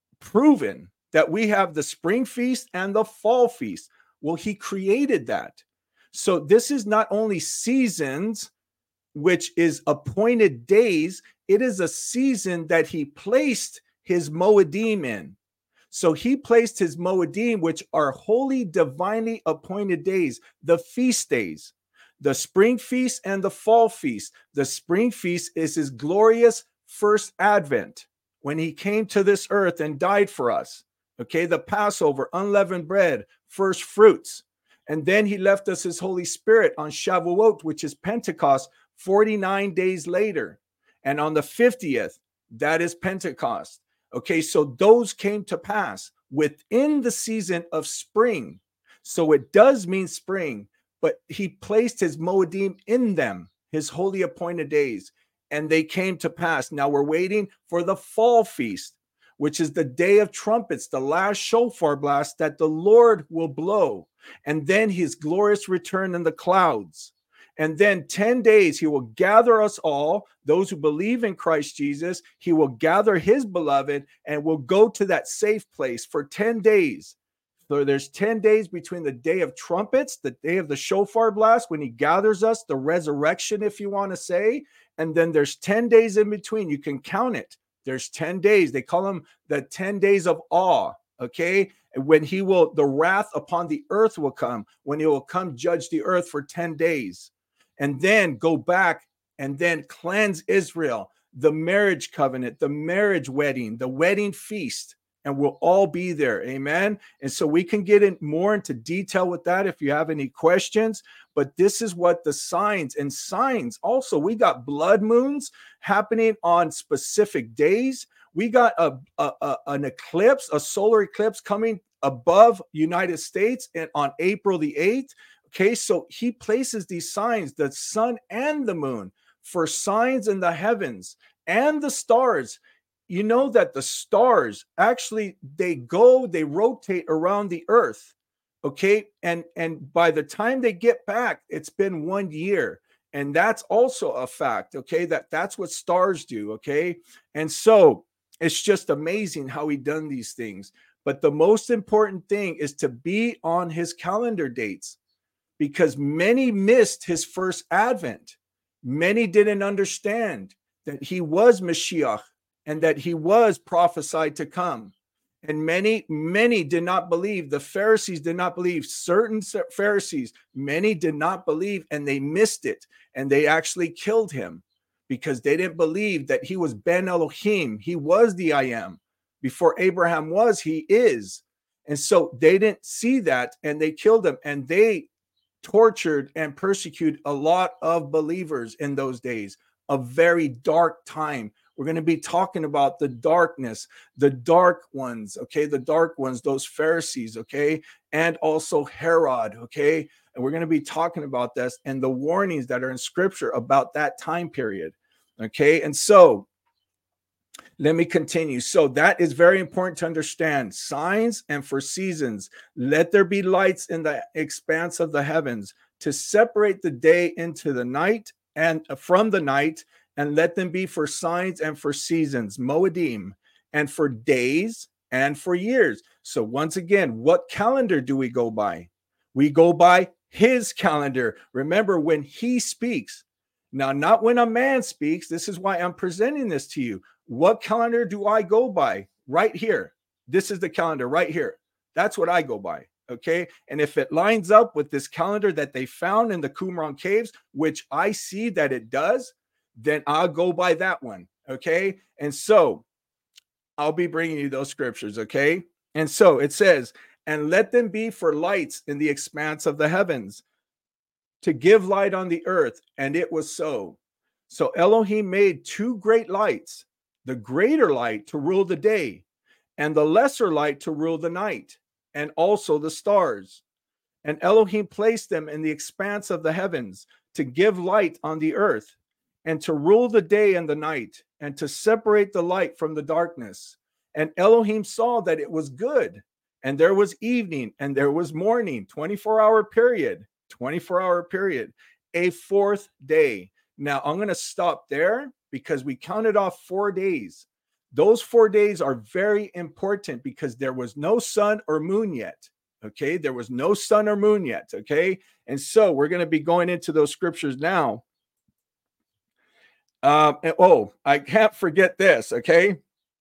proven that we have the spring feast and the fall feast. Well, he created that. So this is not only seasons, which is appointed days, it is a season that he placed his Moedim in. So he placed his Moedim, which are holy, divinely appointed days, the feast days, the spring feast and the fall feast. The spring feast is his glorious first advent when he came to this earth and died for us. Okay, the Passover, unleavened bread, first fruits. And then he left us his Holy Spirit on Shavuot, which is Pentecost, forty-nine days later. And on the fiftieth, that is Pentecost. Okay, so those came to pass within the season of spring. So it does mean spring, but he placed his Moedim in them, his holy appointed days, and they came to pass. Now we're waiting for the fall feast, which is the day of trumpets, the last shofar blast that the Lord will blow, and then his glorious return in the clouds. And then ten days, he will gather us all, those who believe in Christ Jesus. He will gather his beloved and will go to that safe place for ten days. So there's ten days between the day of trumpets, the day of the shofar blast, when he gathers us, the resurrection, if you want to say. And then there's ten days in between. You can count it. There's ten days. They call them the ten days of awe. Okay. And when he will, the wrath upon the earth will come, when he will come judge the earth for ten days. And then go back and then cleanse Israel, the marriage covenant, the marriage wedding, the wedding feast, and we'll all be there. Amen. And so we can get in more into detail with that if you have any questions. But this is what the signs and signs also, we got blood moons happening on specific days. We got a, a, a an eclipse, a solar eclipse coming above United States and on April the eighth. Okay, so he places these signs, the sun and the moon, for signs in the heavens and the stars. You know that the stars actually, they go, they rotate around the earth. Okay, and and by the time they get back, it's been one year. And that's also a fact. Okay, that that's what stars do. Okay, and so it's just amazing how he done these things. But the most important thing is to be on his calendar dates, because many missed his first advent. Many didn't understand that he was Mashiach and that he was prophesied to come. And many, many did not believe. The Pharisees did not believe. Certain Pharisees, many did not believe, and they missed it. And they actually killed him because they didn't believe that he was Ben Elohim. He was the I Am. Before Abraham was, he is. And so they didn't see that, and they killed him. And they tortured and persecuted a lot of believers in those days, a very dark time. We're going to be talking about the darkness, the dark ones, okay, the dark ones, those Pharisees, okay, and also Herod, okay, and we're going to be talking about this and the warnings that are in scripture about that time period, okay. And so let me continue. So that is very important to understand. Signs and for seasons. Let there be lights in the expanse of the heavens to separate the day into the night and from the night, and let them be for signs and for seasons, Moedim, and for days and for years. So once again, what calendar do we go by? We go by his calendar. Remember, when he speaks. Now, not when a man speaks. This is why I'm presenting this to you. What calendar do I go by? Right here. This is the calendar right here. That's what I go by. Okay. And if it lines up with this calendar that they found in the Qumran caves, which I see that it does, then I'll go by that one. Okay. And so I'll be bringing you those scriptures. Okay. And so it says, and let them be for lights in the expanse of the heavens to give light on the earth. And it was so. So Elohim made two great lights, the greater light to rule the day, and the lesser light to rule the night, and also the stars. And Elohim placed them in the expanse of the heavens to give light on the earth, and to rule the day and the night, and to separate the light from the darkness. And Elohim saw that it was good. And there was evening and there was morning, twenty-four hour period, twenty-four hour period, a fourth day. Now I'm going to stop there because we counted off four days. Those four days are very important because there was no sun or moon yet. Okay. There was no sun or moon yet. Okay. And so we're going to be going into those scriptures now. Um, and, oh, I can't forget this. Okay.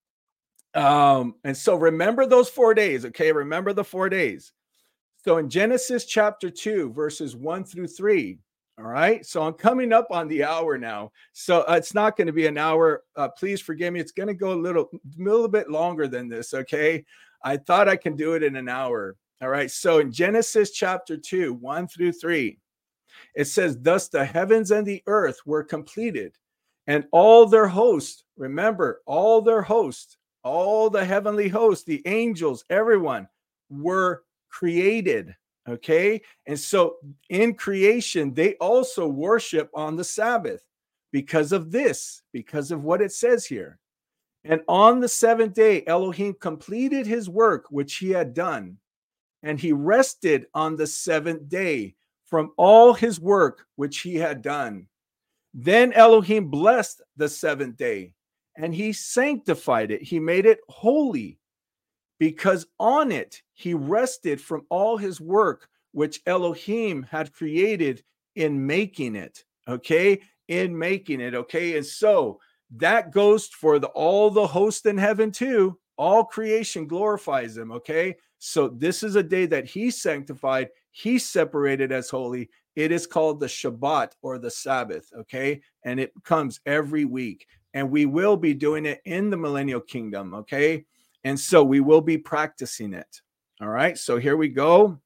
Um, and so remember those four days. Okay. Remember the four days. So in Genesis chapter two, verses one through three. All right. So I'm coming up on the hour now. So uh, it's not going to be an hour. Uh, please forgive me. It's going to go a little, a little bit longer than this. Okay. I thought I can do it in an hour. All right. So in Genesis chapter two, one through three, it says, thus the heavens and the earth were completed, and all their hosts, remember, all their hosts, all the heavenly hosts, the angels, everyone were created. Okay. And so in creation, they also worship on the Sabbath because of this, because of what it says here. And on the seventh day, Elohim completed his work, which he had done. And he rested on the seventh day from all his work, which he had done. Then Elohim blessed the seventh day, and he sanctified it. He made it holy, because on it he rested from all his work, which Elohim had created in making it. Okay, in making it. Okay, and so that goes for the all the host in heaven too. All creation glorifies him. Okay, so this is a day that he sanctified. He separated as holy. It is called the Shabbat or the Sabbath, okay? And it comes every week. And we will be doing it in the millennial kingdom, okay? And so we will be practicing it. All right, so here we go.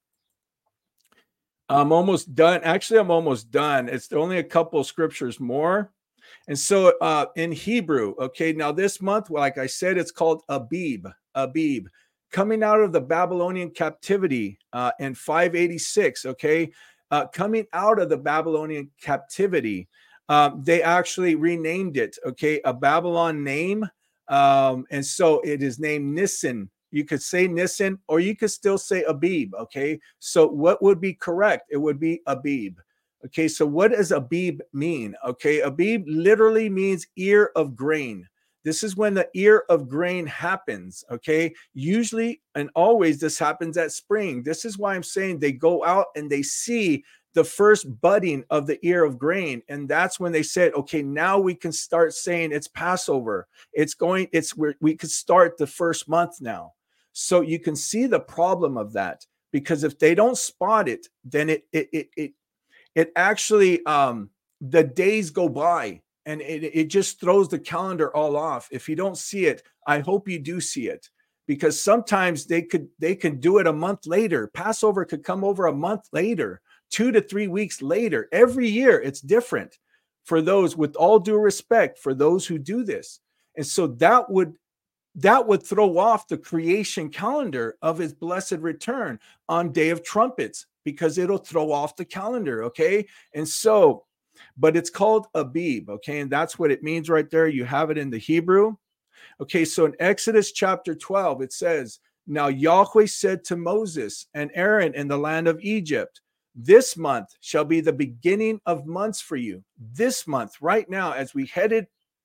I'm almost done. Actually, I'm almost done. It's only a couple of scriptures more. And so uh, in Hebrew, okay, now this month, like I said, it's called Abib, Abib, coming out of the Babylonian captivity uh, in five eighty-six, okay? Uh, coming out of the Babylonian captivity, um, they actually renamed it, okay, a Babylon name. Um, and so it is named Nisan. You could say Nisan, or you could still say Abib, okay? So what would be correct? It would be Abib. Okay, so what does Abib mean? Okay, Abib literally means ear of grain. This is when the ear of grain happens, okay? Usually and always this happens at spring. This is why I'm saying they go out and they see the first budding of the ear of grain. And that's when they said, okay, now we can start saying it's Passover. It's going, it's where we could start the first month now. So you can see the problem of that, because if they don't spot it, then it, it, it, it, it actually, um, the days go by. And it, it just throws the calendar all off. If you don't see it, I hope you do see it, because sometimes they could they can do it a month later. Passover could come over a month later, two to three weeks later. Every year it's different for those, with all due respect, for those who do this. And so that would that would throw off the creation calendar of his blessed return on Day of Trumpets, because it'll throw off the calendar. Okay. And so but it's called Abib, okay? And that's what it means right there. You have it in the Hebrew. Okay, so in Exodus chapter twelve, it says, now Yahweh said to Moses and Aaron in the land of Egypt, this month shall be the beginning of months for you. This month, right now, as we headed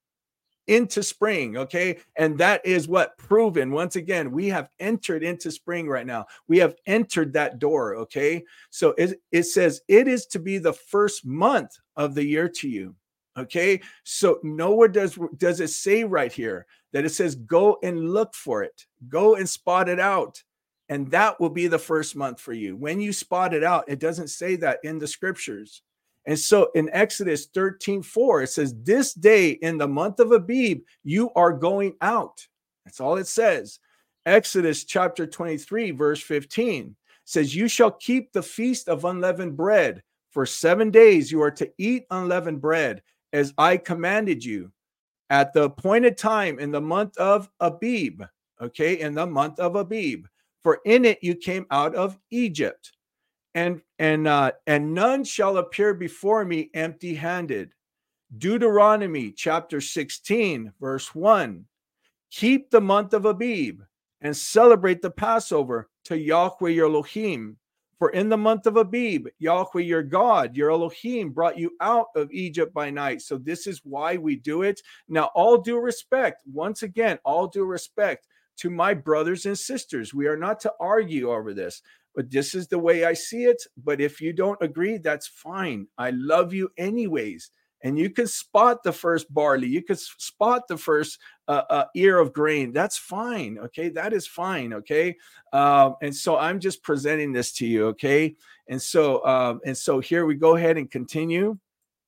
into spring, okay? And that is what proven. Once again, we have entered into spring right now. We have entered that door, okay? So it, it says it is to be the first month of the year to you, okay? So nowhere does, does it say right here that it says go and look for it. Go and spot it out. And that will be the first month for you. When you spot it out, it doesn't say that in the scriptures. And so in Exodus thirteen four, it says, this day in the month of Abib, you are going out. That's all it says. Exodus chapter twenty-three, verse fifteen says, you shall keep the feast of unleavened bread. For seven days you are to eat unleavened bread. as I commanded you at the appointed time in the month of Abib, okay, in the month of Abib, for in it you came out of Egypt, and and uh, and none shall appear before me empty-handed. Deuteronomy chapter sixteen, verse one. Keep the month of Abib and celebrate the Passover to Yahweh your Elohim. For in the month of Abib, Yahweh your God, your Elohim, brought you out of Egypt by night. So this is why we do it. Now, all due respect, once again, all due respect to my brothers and sisters. We are not to argue over this, but this is the way I see it. But if you don't agree, that's fine. I love you anyways. And you can spot the first barley. You can spot the first uh, uh, ear of grain. That's fine. Okay. That is fine. Okay. Um, and so I'm just presenting this to you. Okay. And so, um, and so here we go ahead and continue.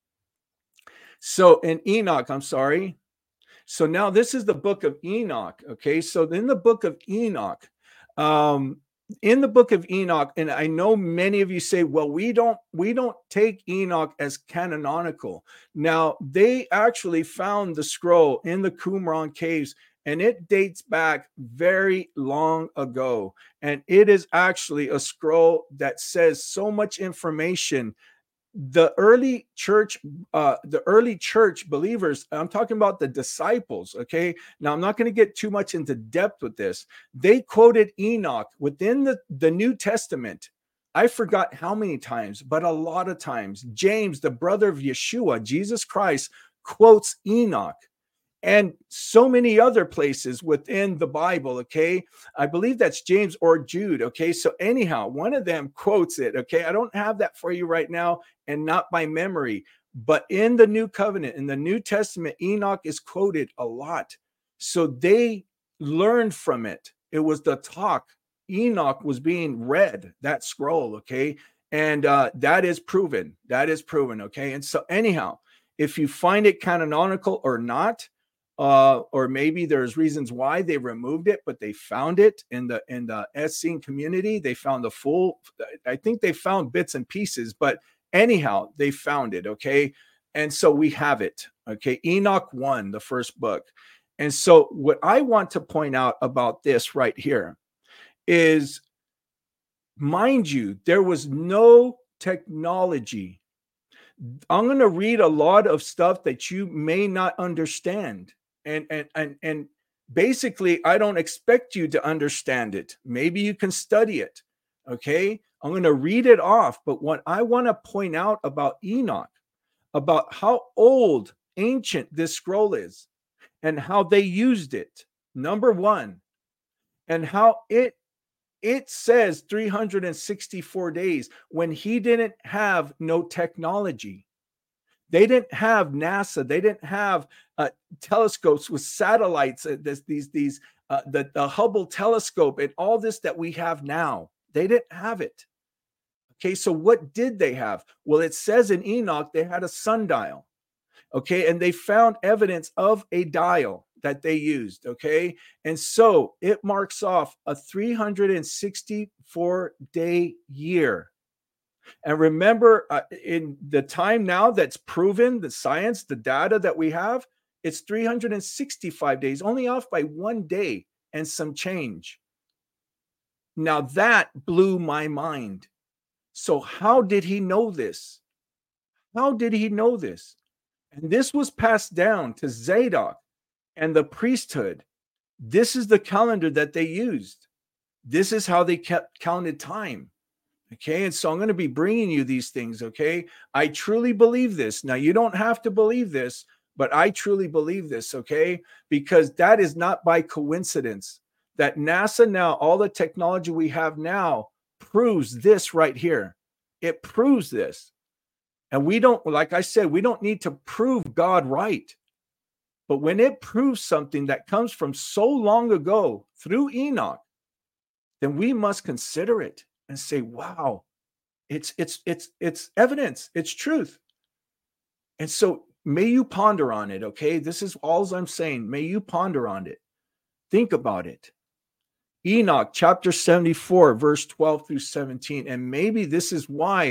So in Enoch, I'm sorry. So now this is the book of Enoch. Okay. So in the book of Enoch, um, in the book of Enoch, and I know many of you say, well, we don't we don't take Enoch as canonical. Now, they actually found the scroll in the Qumran caves, and it dates back very long ago. And it is actually a scroll that says so much information. The early church, uh, the early church believers, I'm talking about the disciples, okay? Now, I'm not going to get too much into depth with this. They quoted Enoch within the, the New Testament. I forgot how many times, but a lot of times. James, the brother of Yeshua, Jesus Christ, quotes Enoch. And so many other places within the Bible, okay? I believe that's James or Jude, okay? So anyhow, one of them quotes it, okay? I don't have that for you right now and not by memory, but in the New Covenant, in the New Testament, Enoch is quoted a lot. So they learned from it. It was the talk. Enoch was being read, that scroll, okay? And uh, that is proven. That is proven, okay? And so anyhow, if you find it canonical or not, Uh, or maybe there's reasons why they removed it, but they found it in the in the Essene community. They found the full. I think they found bits and pieces, but anyhow, they found it. Okay, and so we have it. Okay, Enoch one, the first book, and so what I want to point out about this right here is, mind you, there was no technology. I'm going to read a lot of stuff that you may not understand. And, and, and, and basically, I don't expect you to understand it. Maybe you can study it. Okay. I'm going to read it off. But what I want to point out about Enoch, about how old, ancient this scroll is, and how they used it, number one, and how it it says three hundred sixty-four days when he didn't have no technology. They didn't have NASA. They didn't have uh, telescopes with satellites. Uh, this, these, these, uh, the, the Hubble telescope and all this that we have now. They didn't have it. Okay, so what did they have? Well, it says in Enoch they had a sundial. Okay, and they found evidence of a dial that they used. Okay, and so it marks off a three hundred sixty-four day year. And remember, uh, in the time now that's proven, the science, the data that we have, it's three hundred sixty-five days, only off by one day and some change. Now that blew my mind. So how did he know this? How did he know this? And this was passed down to Zadok and the priesthood. This is the calendar that they used. This is how they kept counted time. Okay, and so I'm going to be bringing you these things, okay? I truly believe this. Now, you don't have to believe this, but I truly believe this, okay? Because that is not by coincidence. That NASA now, all the technology we have now, proves this right here. It proves this. And we don't, like I said, we don't need to prove God right. But when it proves something that comes from so long ago through Enoch, then we must consider it and say, wow, it's it's it's it's evidence, it's truth. And so may you ponder on it, okay? This is all I'm saying. May you ponder on it. Think about it. Enoch chapter seventy-four, verse twelve through seventeen. And maybe this is why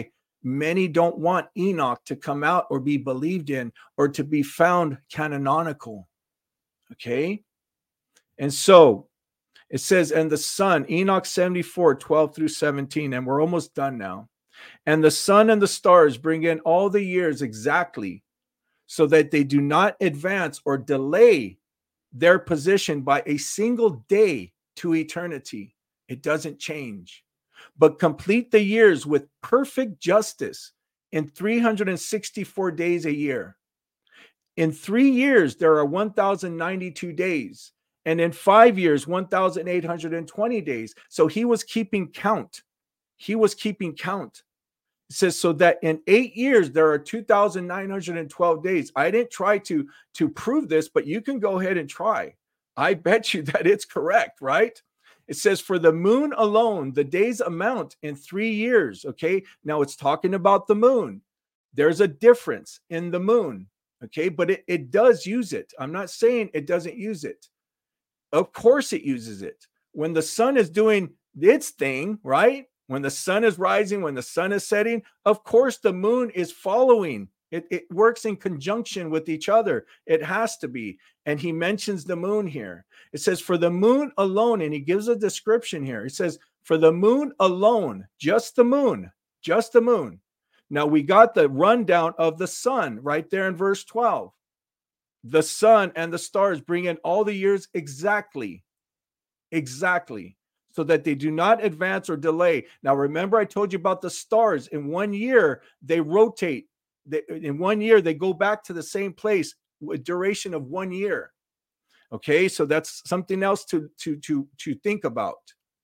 Many don't want Enoch to come out or be believed in or to be found canonical. Okay. And so it says, and the sun, Enoch seventy-four, twelve through seventeen, and we're almost done now. And the sun and the stars bring in all the years exactly, so that they do not advance or delay their position by a single day to eternity. It doesn't change, but complete the years with perfect justice in three hundred sixty-four days a year. In three years, there are one thousand ninety-two days. And in five years, one thousand eight hundred twenty days. So he was keeping count. He was keeping count. It says, so that in eight years, there are two thousand nine hundred twelve days. I didn't try to, to prove this, but you can go ahead and try. I bet you that it's correct, right? It says, for the moon alone, the days amount in three years. Okay. Now it's talking about the moon. There's a difference in the moon. Okay. But it, it does use it. I'm not saying it doesn't use it. Of course it uses it. When the sun is doing its thing, right? When the sun is rising, when the sun is setting, of course the moon is following. It, it works in conjunction with each other. It has to be. And he mentions the moon here. It says, for the moon alone, and he gives a description here. He says, for the moon alone, just the moon, just the moon. Now we got the rundown of the sun right there in verse twelve. The sun and the stars bring in all the years exactly, exactly, so that they do not advance or delay. Now, remember, I told you about the stars. In one year, they rotate. They, in one year, they go back to the same place, a duration of one year. Okay, so that's something else to, to, to, to think about.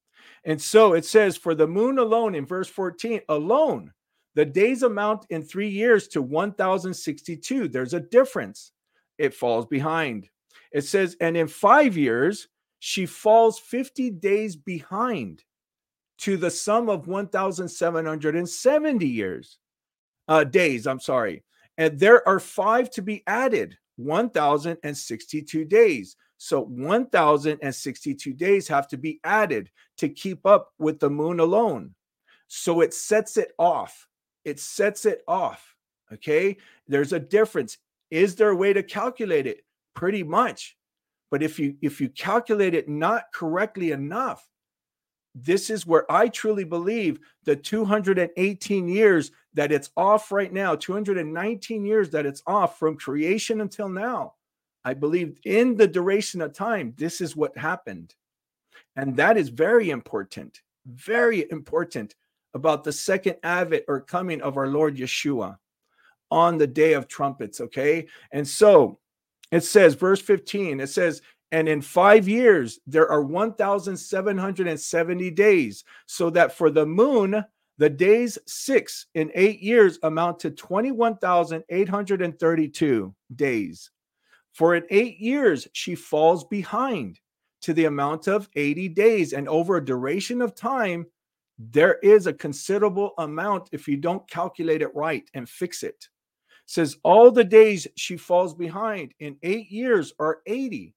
And so it says, for the moon alone, in verse fourteen, alone, the days amount in three years to one thousand sixty-two. There's a difference. It falls behind. It says, and in five years, she falls fifty days behind to the sum of one thousand seven hundred seventy years, uh, days. I'm sorry. And there are five to be added, one thousand sixty-two days. So one thousand sixty-two days have to be added to keep up with the moon alone. So it sets it off. It sets it off. Okay. There's a difference. Is there a way to calculate it? Pretty much. But if you if you calculate it not correctly enough, this is where I truly believe the two hundred eighteen years that it's off right now, two hundred nineteen years that it's off from creation until now. I believe in the duration of time, this is what happened. And that is very important, very important about the second advent or coming of our Lord Yeshua on the day of trumpets, okay? And so it says, verse fifteen, it says, and in five years, there are one thousand seven hundred seventy days, so that for the moon, the days six in eight years amount to twenty-one thousand eight hundred thirty-two days. For in eight years, she falls behind to the amount of eighty days. And over a duration of time, there is a considerable amount if you don't calculate it right and fix it. It says all the days she falls behind in eight years are eighty.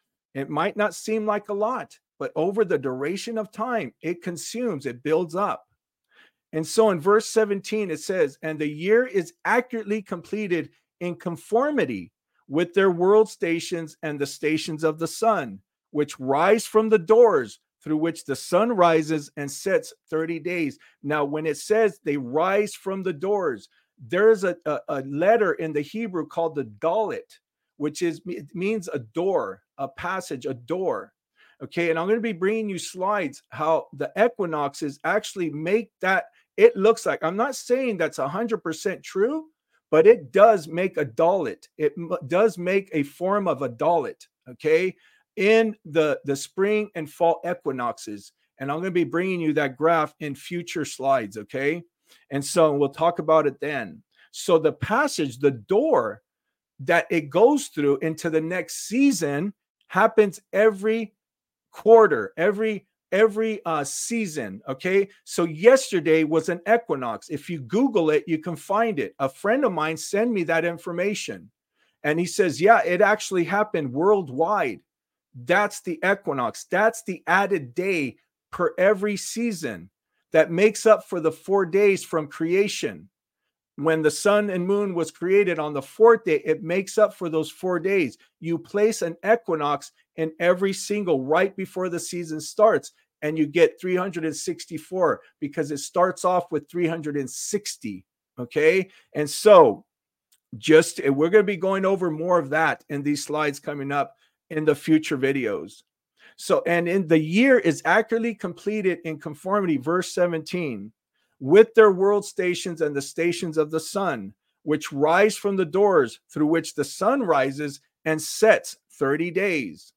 It might not seem like a lot, but over the duration of time, it consumes, it builds up. And so in verse seventeen, it says, and the year is accurately completed in conformity with their world stations and the stations of the sun, which rise from the doors through which the sun rises and sets thirty days. Now, when it says they rise from the doors, there's a, a, a letter in the Hebrew called the dalet, which is it means a door, a passage, a door. Okay, and I'm going to be bringing you slides how the equinoxes actually make that. It looks like, I'm not saying that's one hundred percent true, but it does make a dalet. It m- does make a form of a dalet, okay, in the, the spring and fall equinoxes. And I'm going to be bringing you that graph in future slides, okay? And so we'll talk about it then. So the passage, the door that it goes through into the next season happens every quarter, every every uh, season, okay? So yesterday was an equinox. If you Google it, you can find it. A friend of mine sent me that information. And he says, yeah, it actually happened worldwide. That's the equinox. That's the added day per every season. that makes up for the four days from creation. When the sun and moon was created on the fourth day, it makes up for those four days. You place an equinox in every single right before the season starts, and you get three hundred sixty-four because it starts off with three hundred sixty. Okay. And so just we're going to be going over more of that in these slides coming up in the future videos. So, and in the year is accurately completed in conformity, verse seventeen, with their world stations and the stations of the sun, which rise from the doors through which the sun rises and sets thirty days.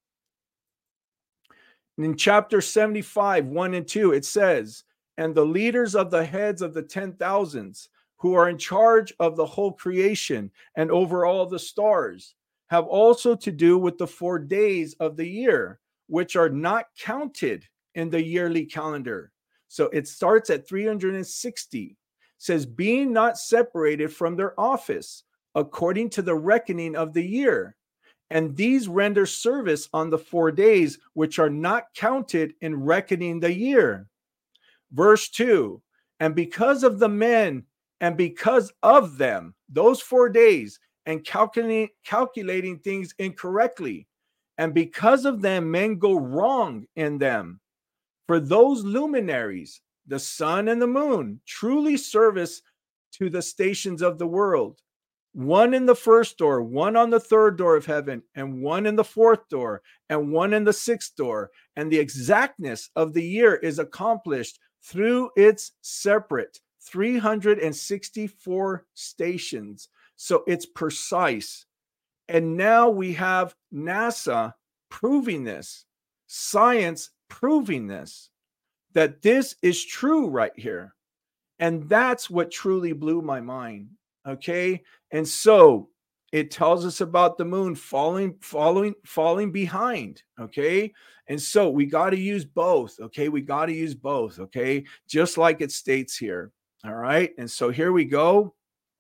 In chapter seventy-five, one and two, it says, and the leaders of the heads of the ten thousands who are in charge of the whole creation and over all the stars have also to do with the four days of the year, which are not counted in the yearly calendar. So it starts at three hundred sixty. It says, being not separated from their office according to the reckoning of the year. And these render service on the four days, which are not counted in reckoning the year. Verse two, and because of the men and because of them, those four days, and calculating, calculating things incorrectly, and because of them, men go wrong in them. For those luminaries, the sun and the moon, truly service to the stations of the world. One in the first door, one on the third door of heaven, and one in the fourth door, and one in the sixth door. And the exactness of the year is accomplished through its separate three hundred sixty-four stations. So it's precise. And now we have NASA proving this, science proving this, that this is true right here. And that's what truly blew my mind. Okay. And so it tells us about the moon falling, falling, falling behind. Okay. And so we got to use both. Okay. We got to use both. Okay. Just like it states here. All right. And so here we go.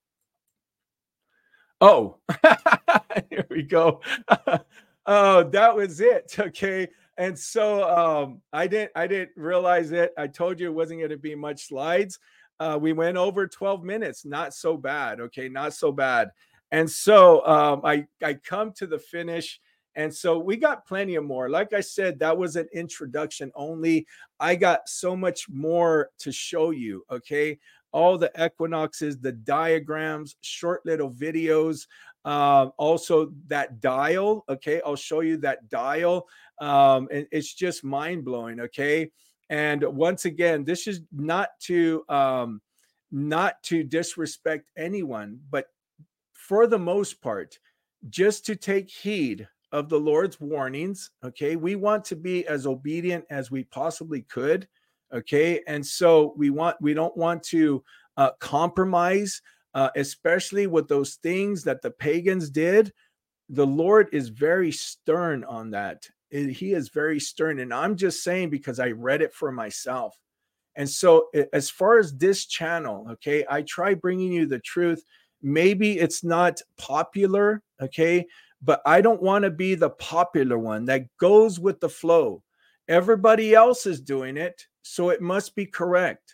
Oh, here we go. Oh, that was it. Okay. And so um, I didn't, I didn't realize it. I told you it wasn't going to be much slides. Uh, we went over twelve minutes. Not so bad. Okay. Not so bad. And so um, I, I come to the finish. And so we got plenty of more. Like I said, that was an introduction only. I got so much more to show you. Okay. All the equinoxes, the diagrams, short little videos, uh, also that dial. Okay. I'll show you that dial. Um, and it's just mind blowing. Okay. And once again, this is not to, um, not to disrespect anyone, but for the most part, just to take heed of the Lord's warnings. Okay. We want to be as obedient as we possibly could. Okay. And so we want, we don't want to uh, compromise, uh, especially with those things that the pagans did. The Lord is very stern on that. He is very stern. And I'm just saying, because I read it for myself. And so as far as this channel, okay, I try bringing you the truth. Maybe it's not popular. Okay. But I don't want to be the popular one that goes with the flow. Everybody else is doing it, so it must be correct.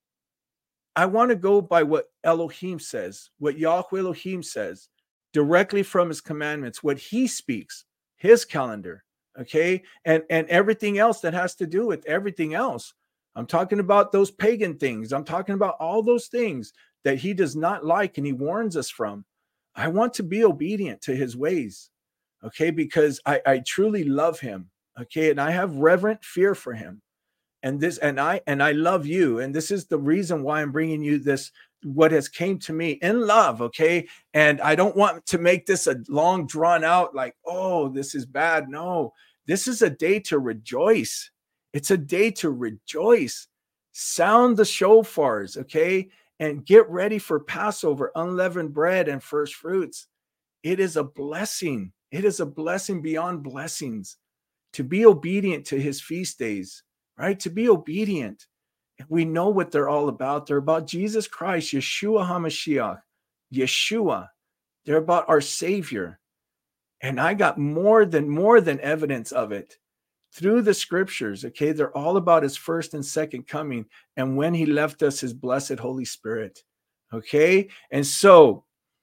I want to go by what Elohim says, what Yahweh Elohim says, directly from his commandments, what he speaks, his calendar, okay? And, and everything else that has to do with everything else. I'm talking about those pagan things. I'm talking about all those things that he does not like and he warns us from. I want to be obedient to his ways, okay? Because I, I truly love him, okay? And I have reverent fear for him. And this, and I, and I love you. And this is the reason why I'm bringing you this, what has came to me in love, okay? And I don't want to make this a long drawn out, like, oh, this is bad. No, this is a day to rejoice. It's a day to rejoice. Sound the shofars, okay? And get ready for Passover, unleavened bread and first fruits. It is a blessing. It is a blessing beyond blessings to be obedient to his feast days, right? To be obedient. We know what they're all about. They're about Jesus Christ, Yeshua HaMashiach, Yeshua. They're about our Savior. And I got more than, more than evidence of it. through the scriptures, okay? They're all about his first and second coming and when he left us his blessed Holy Spirit, okay? And so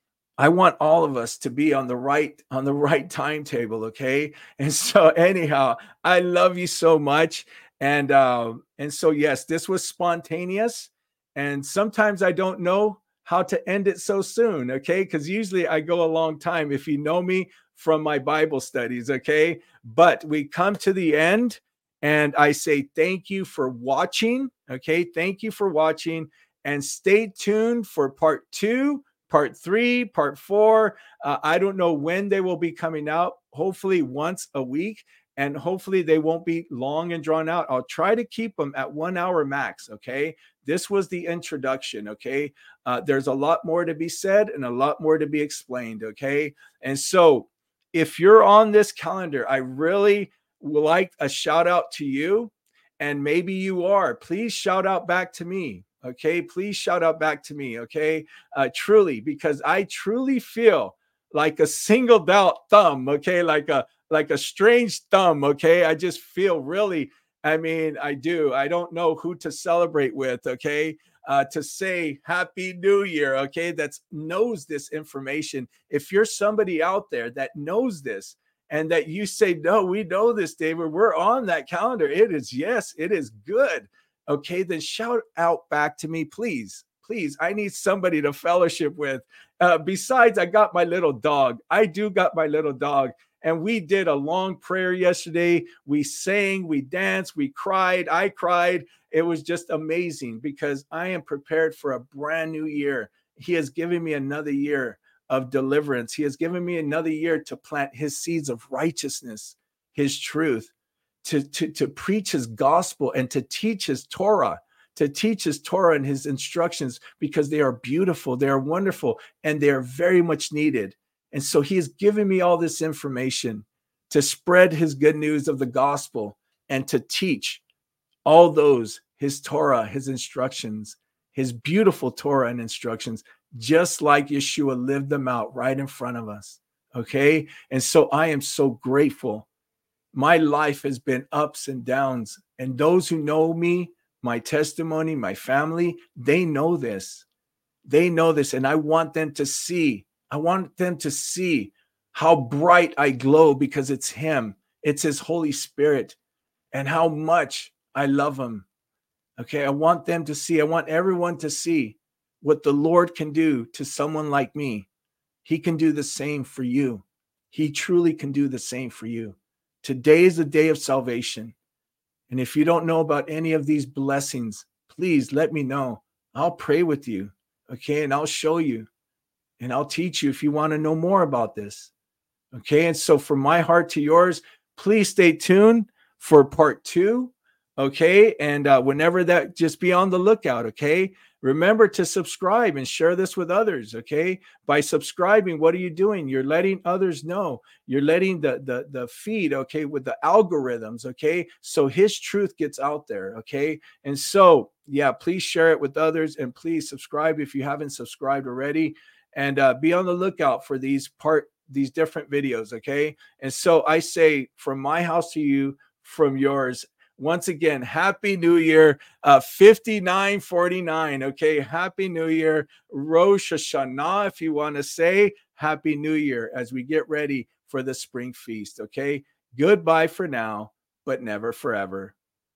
I want all of us to be on the right on the right timetable, okay? And so anyhow, I love you so much. And uh, and so yes, this was spontaneous. And sometimes I don't know how to end it so soon, okay? Because usually I go a long time if you know me from my Bible studies, okay? But we come to the end and I say thank you for watching, okay? Thank you for watching and stay tuned for part two, part three, part four. Uh, I don't know when they will be coming out, hopefully once a week. And hopefully they won't be long and drawn out. I'll try to keep them at one hour max, okay? This was the introduction, okay? Uh, there's a lot more to be said and a lot more to be explained, okay? And so if you're on this calendar, I really would like a shout out to you. And maybe you are. Please shout out back to me, okay? Please shout out back to me, okay? Uh, truly, because I truly feel like a singled out thumb, okay? Like a like a strange thumb, okay? I just feel really, I mean, I do. I don't know who to celebrate with, okay? Uh, to say Happy New Year, okay? That knows this information. If you're somebody out there that knows this and that you say, no, we know this, David, we're on that calendar. It is, yes, it is good. Okay, then shout out back to me, please. Please, I need somebody to fellowship with. Uh, besides, I got my little dog. I do got my little dog. And we did a long prayer yesterday. We sang, we danced, we cried. I cried. It was just amazing because I am prepared for a brand new year. He has given me another year of deliverance. He has given me another year to plant his seeds of righteousness, his truth, to, to, to preach his gospel and to teach his Torah, to teach his Torah and his instructions because they are beautiful, they are wonderful, and they are very much needed. And so he has given me all this information to spread his good news of the gospel and to teach all those his Torah, his instructions, his beautiful Torah and instructions, just like Yeshua lived them out right in front of us. Okay. And so I am so grateful. My life has been ups and downs. And those who know me, my testimony, my family, they know this. They know this. And I want them to see. I want them to see how bright I glow because it's him. It's his Holy Spirit and how much I love him. Okay. I want them to see. I want everyone to see what the Lord can do to someone like me. He can do the same for you. He truly can do the same for you. Today is the day of salvation. And if you don't know about any of these blessings, please let me know. I'll pray with you. Okay. And I'll show you. And I'll teach you if you want to know more about this. Okay. And so from my heart to yours, please stay tuned for part two. Okay. And uh, whenever that, just be on the lookout. Okay. Remember to subscribe and share this with others. Okay. By subscribing, what are you doing? You're letting others know. You're letting the, the, the feed, okay, with the algorithms. Okay. So his truth gets out there. Okay. And so, yeah, please share it with others and please subscribe if you haven't subscribed already. And uh, be on the lookout for these part, these different videos, okay? And so I say from my house to you, from yours, once again, Happy New Year, uh, fifty-nine forty-nine, okay? Happy New Year, Rosh Hashanah, if you want to say Happy New Year as we get ready for the spring feast, okay? Goodbye for now, but never forever.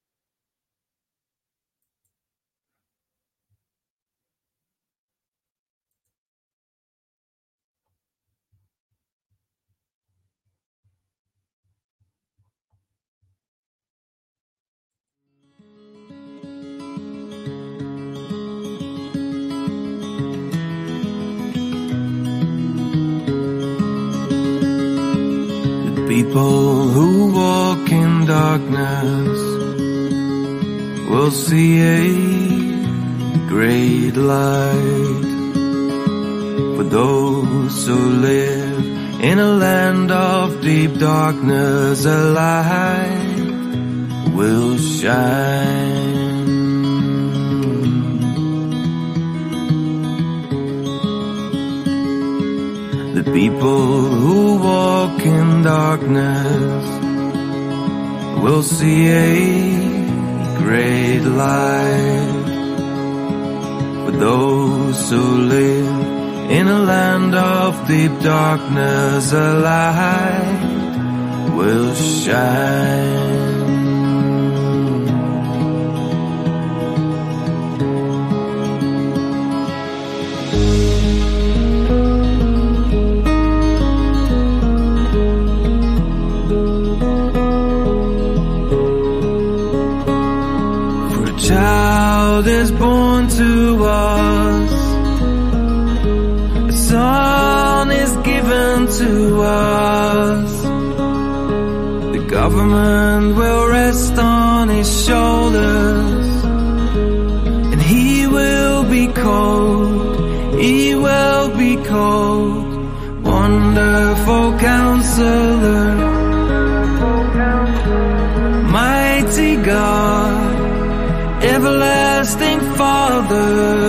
People who walk in darkness will see a great light. For those who live in a land of deep darkness, a light will shine. The people who walk in darkness will see a great light. For those who live in a land of deep darkness, a light will shine. Child is born to us, a son is given to us. The government will rest on his shoulders, and he will be called, he will be called Wonderful Counselor, Mighty God, Everlasting Father,